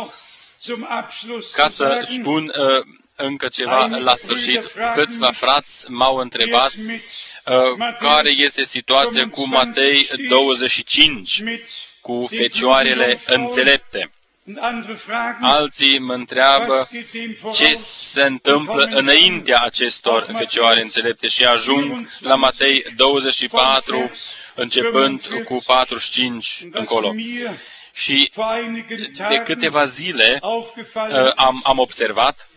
Ca să spun încă ceva la sfârșit, câțiva frați m-au întrebat care este situația cu Matei 25, cu fecioarele înțelepte. Alții mă întreabă ce se întâmplă înaintea acestor fecioare înțelepte și ajung la Matei 24, începând cu 45 încolo. Și de câteva zile am observat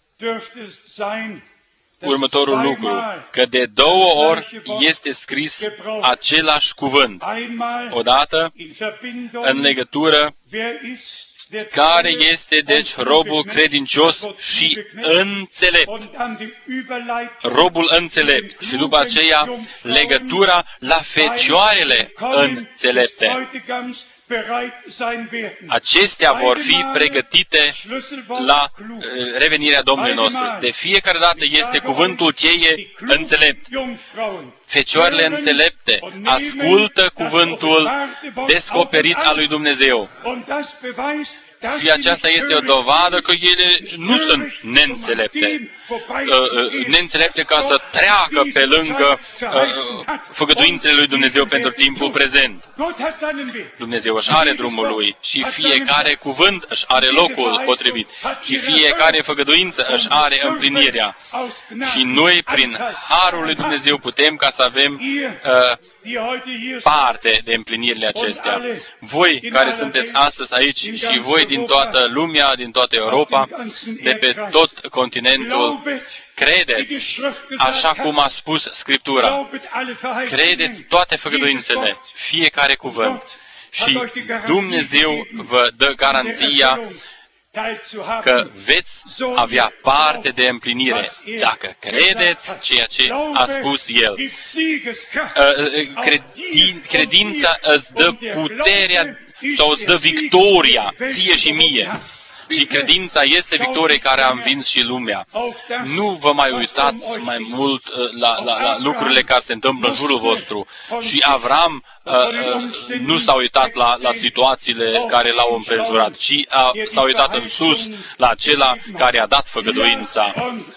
următorul lucru, că de 2 ori este scris același cuvânt. Odată, în legătură, care este deci robul credincios și înțelept. Robul înțelept. Și după aceea, legătura la fecioarele înțelepte. Acestea vor fi pregătite la revenirea Domnului nostru. De fiecare dată este cuvântul cheie înțelept. Fecioarele înțelepte ascultă cuvântul descoperit al lui Dumnezeu. Și aceasta este o dovadă că ele nu sunt neînțelepte. Neînțelepte ca să treacă pe lângă făgăduințele lui Dumnezeu pentru timpul prezent. Dumnezeu își are drumul lui și fiecare cuvânt își are locul potrivit și fiecare făgăduință își are împlinirea. Și noi, prin harul lui Dumnezeu, putem ca să avem parte de împlinirile acestea. Voi care sunteți astăzi aici și voi din toată lumea, din toată Europa, de pe tot continentul, credeți, așa cum a spus Scriptura. Credeți toate făgăduințele, fiecare cuvânt. Și Dumnezeu vă dă garanția că veți avea parte de împlinire, dacă credeți ceea ce a spus El. Credința îți dă puterea sau îți dă victoria, ție și mie. Și credința este victoria care a învins și lumea. Nu vă mai uitați mai mult la lucrurile care se întâmplă în jurul vostru. Și Avram nu s-a uitat la situațiile care l-au împrejurat, ci s-a uitat în sus la acela care a dat făgăduința.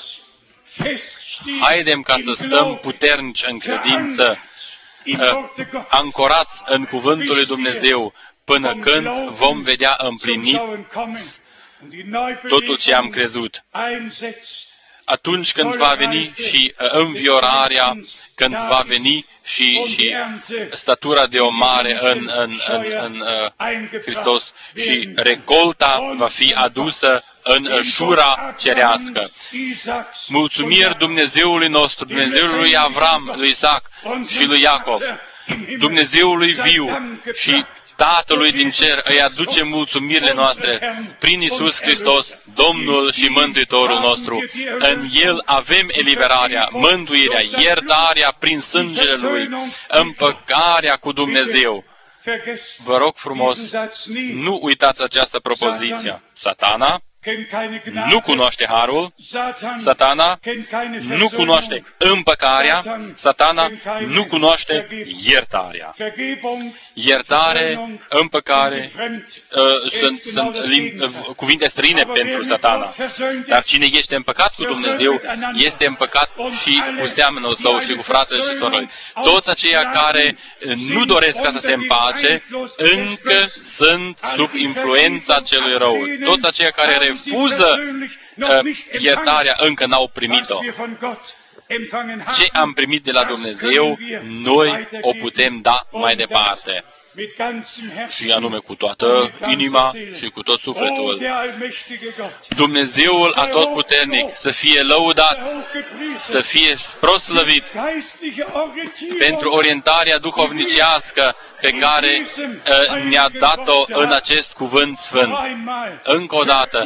Haidem ca să stăm puternici în credință, ancorați în cuvântul lui Dumnezeu, până când vom vedea împlinit totul ce am crezut. Atunci când va veni și înviorarea, când va veni și statura de omare în Hristos și recolta va fi adusă în șura cerească. Mulțumiri Dumnezeului nostru, Dumnezeului lui Avram, lui Isaac și lui Iacov, Dumnezeului viu și Tatălui din cer îi aduce mulțumirile noastre prin Iisus Hristos, Domnul și Mântuitorul nostru. În El avem eliberarea, mântuirea, iertarea prin sângele Lui, împăcarea cu Dumnezeu. Vă rog frumos, nu uitați această propoziție. Satana nu cunoaște harul, Satana nu cunoaște împăcarea, Satana nu cunoaște iertarea. Iertare, împăcare sunt cuvinte străine pentru Satana. Dar cine este împăcat cu Dumnezeu, este împăcat și cu seamănul său și cu fratele și sorele. Toți aceia care nu doresc ca să se împace, încă sunt sub influența celui rău. Toți aceia care refuză iertarea, încă n-au primit-o. Ce am primit de la Dumnezeu, noi o putem da mai departe. Și anume cu toată inima și cu tot sufletul. Dumnezeul Atotputernic să fie lăudat, să fie proslăvit pentru orientarea duhovnicească pe care ne-a dat-o în acest cuvânt sfânt. Încă o dată,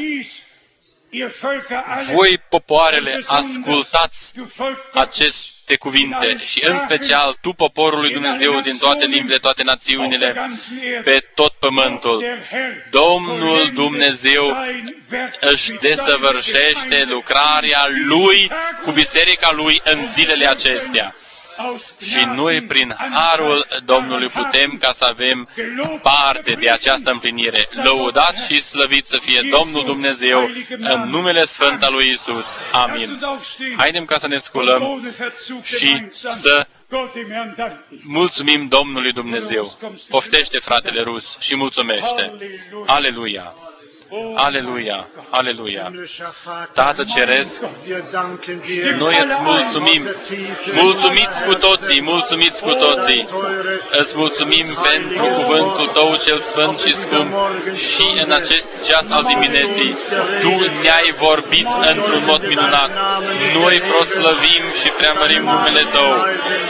voi, popoarele, ascultați aceste cuvinte și în special tu, poporul lui Dumnezeu din toate limbile, toate națiunile, pe tot pământul. Domnul Dumnezeu își desăvârșește lucrarea Lui cu biserica Lui în zilele acestea. Și noi, prin harul Domnului, putem ca să avem parte de această împlinire. Lăudat și slăvit să fie Domnul Dumnezeu în numele Sfânt al lui Iisus. Amin. Haidem ca să ne sculăm și să mulțumim Domnului Dumnezeu. Poftește, fratele Rus, și mulțumește. Aleluia! Aleluia, aleluia. Tată Ceresc, noi îți mulțumim. Mulțumiți cu toții, mulțumiți cu toții. Îți mulțumim pentru cuvântul Tău cel sfânt și scump și în acest ceas al dimineții. Tu ne-ai vorbit într-un mod minunat. Noi proslăvim și preamărim numele Tău.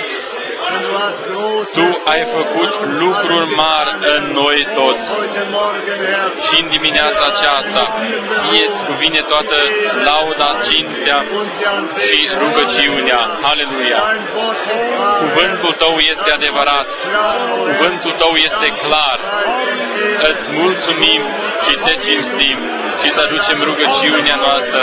Tu ai făcut lucruri mari în noi toți. Și în dimineața aceasta, ție-ți cuvine toată lauda, cinstea și rugăciunea. Aleluia! Cuvântul Tău este adevărat. Cuvântul Tău este clar. Îți mulțumim și Te cinstim și îți aducem rugăciunea noastră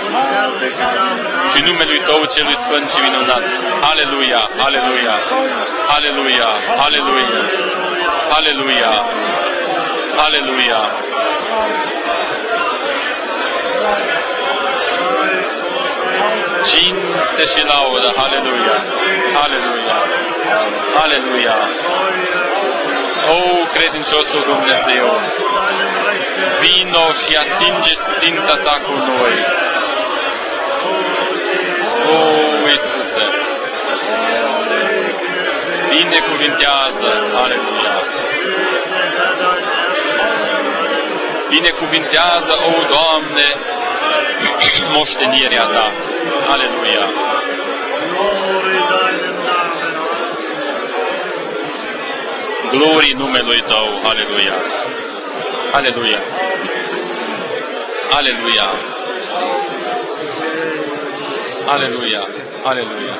și numelui Tău celui sfânt și minunat. Aleluia! Aleluia! Aleluia! Aleluia! Aleluia! Aleluia! Cinste și laudă! Aleluia! Aleluia! Aleluia! O, credinciosul Dumnezeu, vino și atinge ținta Ta cu noi. O, Iisuse, binecuvintează, aleluia! Binecuvintează, o, Doamne, moștenirea Ta, aleluia! Glorii numelui Tău, aleluia! Aleluia! Aleluia! Aleluia! Aleluia!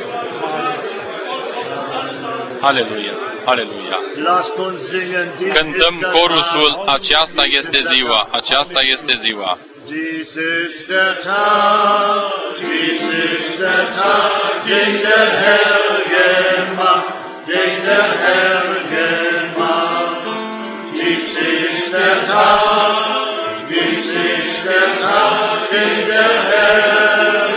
Aleluia! Aleluia! Cântăm corusul, aceasta este ziua, aceasta este ziua. Dies ist der Tag, den der Herr gemacht, den der Herr gemacht. Dies ist der Tag, den der Herr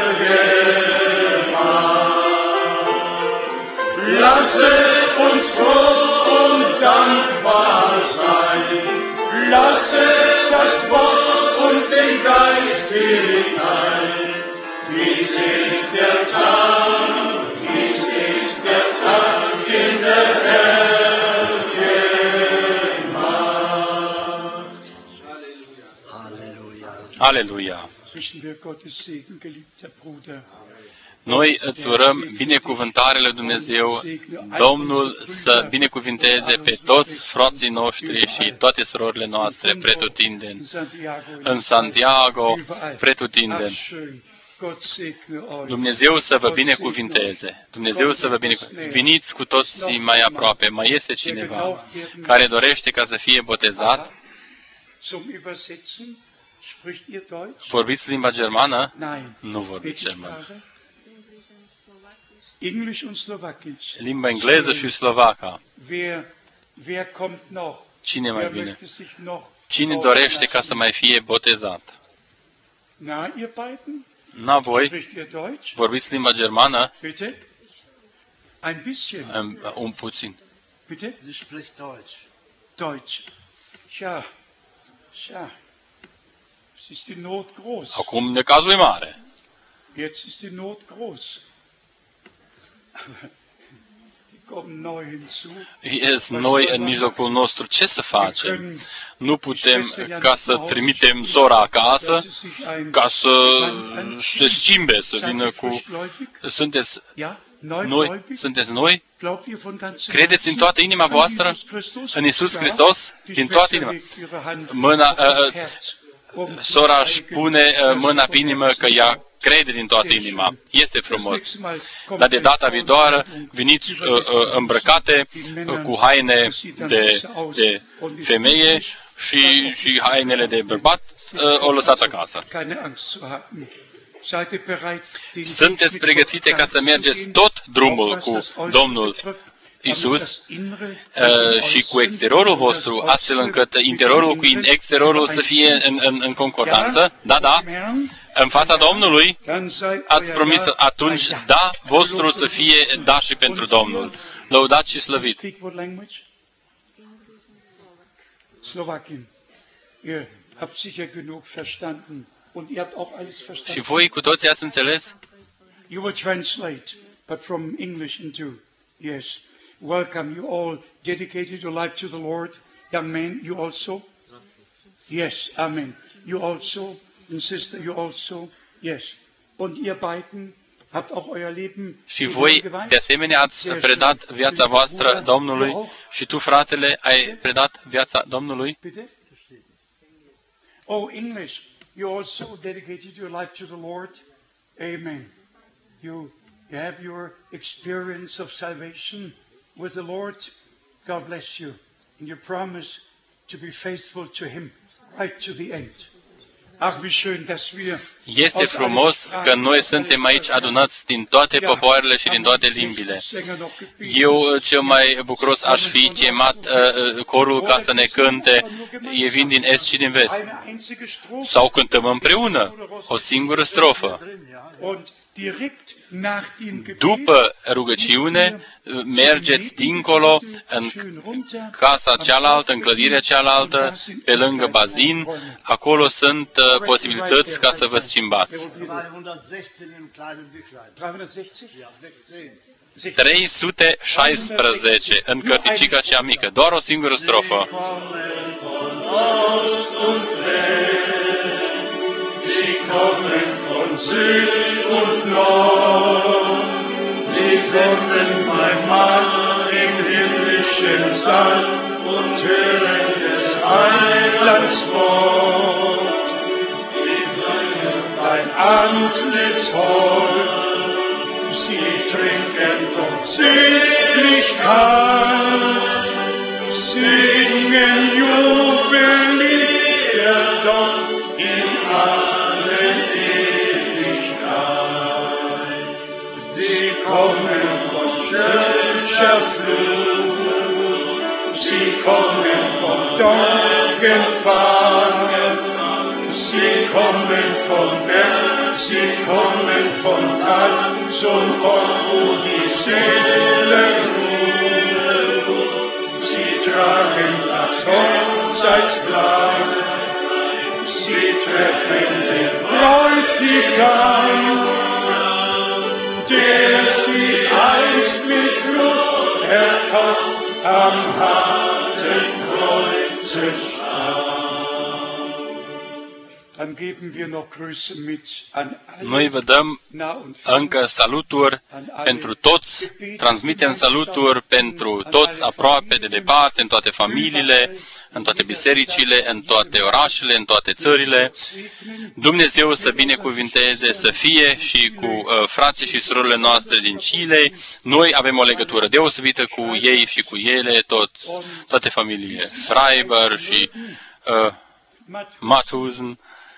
gemacht. Lasset uns froh und dankbar sein, lasset das Wort und den Geist hinein. Dies ist der Tag, den der Herr gemacht. Halleluja. Aleluia! Noi îți urăm binecuvântare lui Dumnezeu, Domnul să binecuvinteze pe toți frații noștri și toate surorile noastre pretutindeni, în Santiago pretutindeni. Dumnezeu să vă binecuvinteze. Dumnezeu să vă binecuvinteze. Veniți cu toții mai aproape. Mai este cineva care dorește ca să fie botezat? Vorbiți limba germană? Nu vorbiți germană. Limba engleză și slovaca. Cine mai vine? Cine dorește ca să mai fie botezat? Na, voi? Vorbiți limba germană? Un puțin. Bitte? Sie spricht Deutsch. Deutsch. Ja. Es ist die Not groß. Acum necazul e mare. Jetzt ist die Not groß. Ies noi în mijlocul nostru, ce să facem? Nu putem ca să trimitem sora acasă, ca să se schimbe, să vină cu... Sunteți noi? Credeți în toată inima voastră în Iisus Hristos? Din toată inima. Sora își pune mâna pe inimă că ea crede din toată inima. Este frumos. Dar de data viitoare veniți îmbrăcate cu haine de femeie și hainele de bărbat, o lăsați acasă. Sunteți pregătite ca să mergeți tot drumul cu Domnul Iisus și cu exteriorul vostru, astfel încât interiorul cu exteriorul să fie în concordanță? Da. În fața Domnului ați promis atunci da vostru să fie da și pentru Domnul. Lăudat și slăvit. habt sicher genug verstanden. Und ihr habt auch alles Și verstanden. voi cu toții ați înțeles? You will translate, but from English into, yes. Welcome, you all dedicated your life to the Lord. Young men, you also? Yes, amen. You also, and sister, you also? Yes. Und ihr beiden habt auch euer Leben Și voi, de asemenea, ați predat viața voastră Domnului și tu, fratele, ai predat viața Domnului? Bitte? Oh, English. You also dedicated your life to the Lord. Amen. You have your experience of salvation with the Lord. God bless you. And you promise to be faithful to Him right to the end. Ach, wie schön, dass wir Este frumos că noi suntem aici adunați din toate popoarele și din toate limbile. Eu cel mai bucuros aș fi chemat corul ca să ne cânte, ei vin din est și din vest. Sau cântăm împreună o singură strofă. După rugăciune, mergeți dincolo, în casa cealaltă, în clădirea cealaltă, pe lângă bazin. Acolo sunt posibilități ca să vă schimbați. 316 în cărticica cea mică, doar o singură strofă. Süd und Nord, sie sitzen mein Mann im himmlischen Saal und hören des Heilands Wort. Sie singen sein Antlitz hold, sie trinken von Seligkeit, singen Jubellieder doch in allen Ewigkeit. Sie kommen von Schöpfer Flut, sie kommen von Donnergefangen, sie kommen vom Berg, sie kommen von Tanz und Ort, wo die Seele ruht. Sie tragen das Hochzeitskleid, sie treffen den Bräutigam, der sie einst mit Blut erkauft am harten Kreuze starb. Dann geben wir noch Grüße mit an Noi vă dăm încă saluturi pentru toți, transmitem saluturi pentru toți aproape, de departe, în toate familiile, în toate bisericile, în toate orașele, în toate țările. Dumnezeu să binecuvinteze, să fie și cu frații și surorile noastre din Chile. Noi avem o legătură deosebită cu ei și cu ele, toate familiile Schreiber și Mathusen,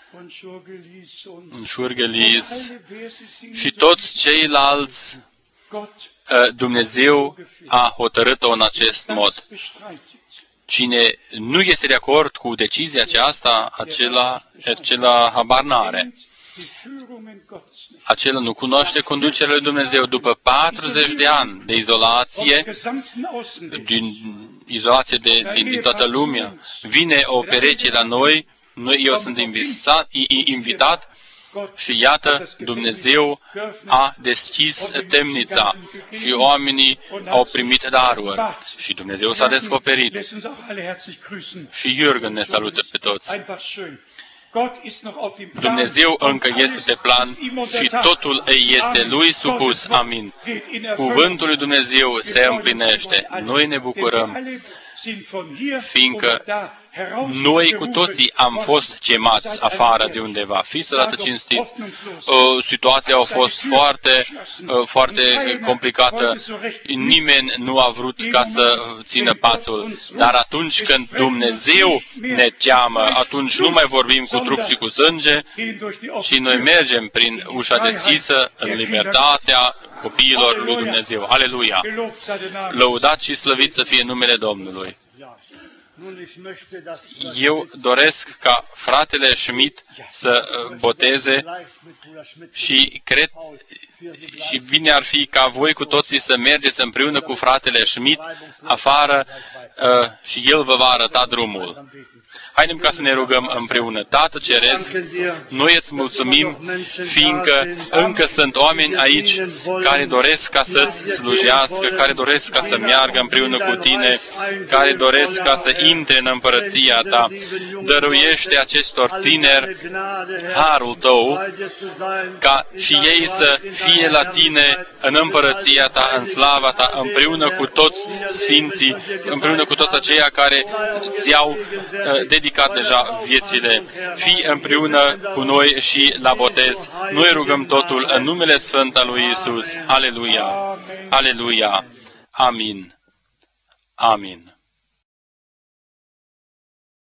Schurgelis și toți ceilalți. Dumnezeu a hotărât-o în acest mod. Cine nu este de acord cu decizia aceasta, acela habar n-are. Acela nu cunoaște conducerea lui Dumnezeu. După 40 de ani de izolație, din toată lumea, vine o pereche la noi, eu sunt invitat și iată, Dumnezeu a deschis temnița și oamenii au primit daruri și Dumnezeu s-a descoperit. Și Jürgen ne salută pe toți. Dumnezeu încă este pe plan și totul îi este lui supus. Amin. Cuvântul lui Dumnezeu se împlinește. Noi ne bucurăm, fiindcă noi cu toții am fost chemați afară de undeva. Fiți odată cinstiți. Situația a fost foarte complicată. Nimeni nu a vrut ca să țină pasul. Dar atunci când Dumnezeu ne cheamă, atunci nu mai vorbim cu trup și cu sânge, și noi mergem prin ușa deschisă în libertatea copiilor lui Dumnezeu. Aleluia! Lăudat și slăvit să fie numele Domnului. Eu doresc ca fratele Schmidt să boteze și cred și bine ar fi ca voi cu toții să mergeți împreună cu fratele Schmidt afară și el vă va arăta drumul. Haidem ca să ne rugăm împreună. Tată Ceresc, noi îți mulțumim, fiindcă încă sunt oameni aici care doresc ca să-ți slujească, care doresc ca să meargă împreună cu tine, care doresc ca să intre în împărăția ta. Dăruiește acestor tineri harul tău, ca și ei să fie la tine în împărăția ta, în slava ta, împreună cu toți sfinții, împreună cu toți aceia care ți-au dedicat deja viețile. Fii împreună cu noi și la botez. Noi rugăm totul în numele Sfânt al lui Iisus. Aleluia! Aleluia! Amin! Amin!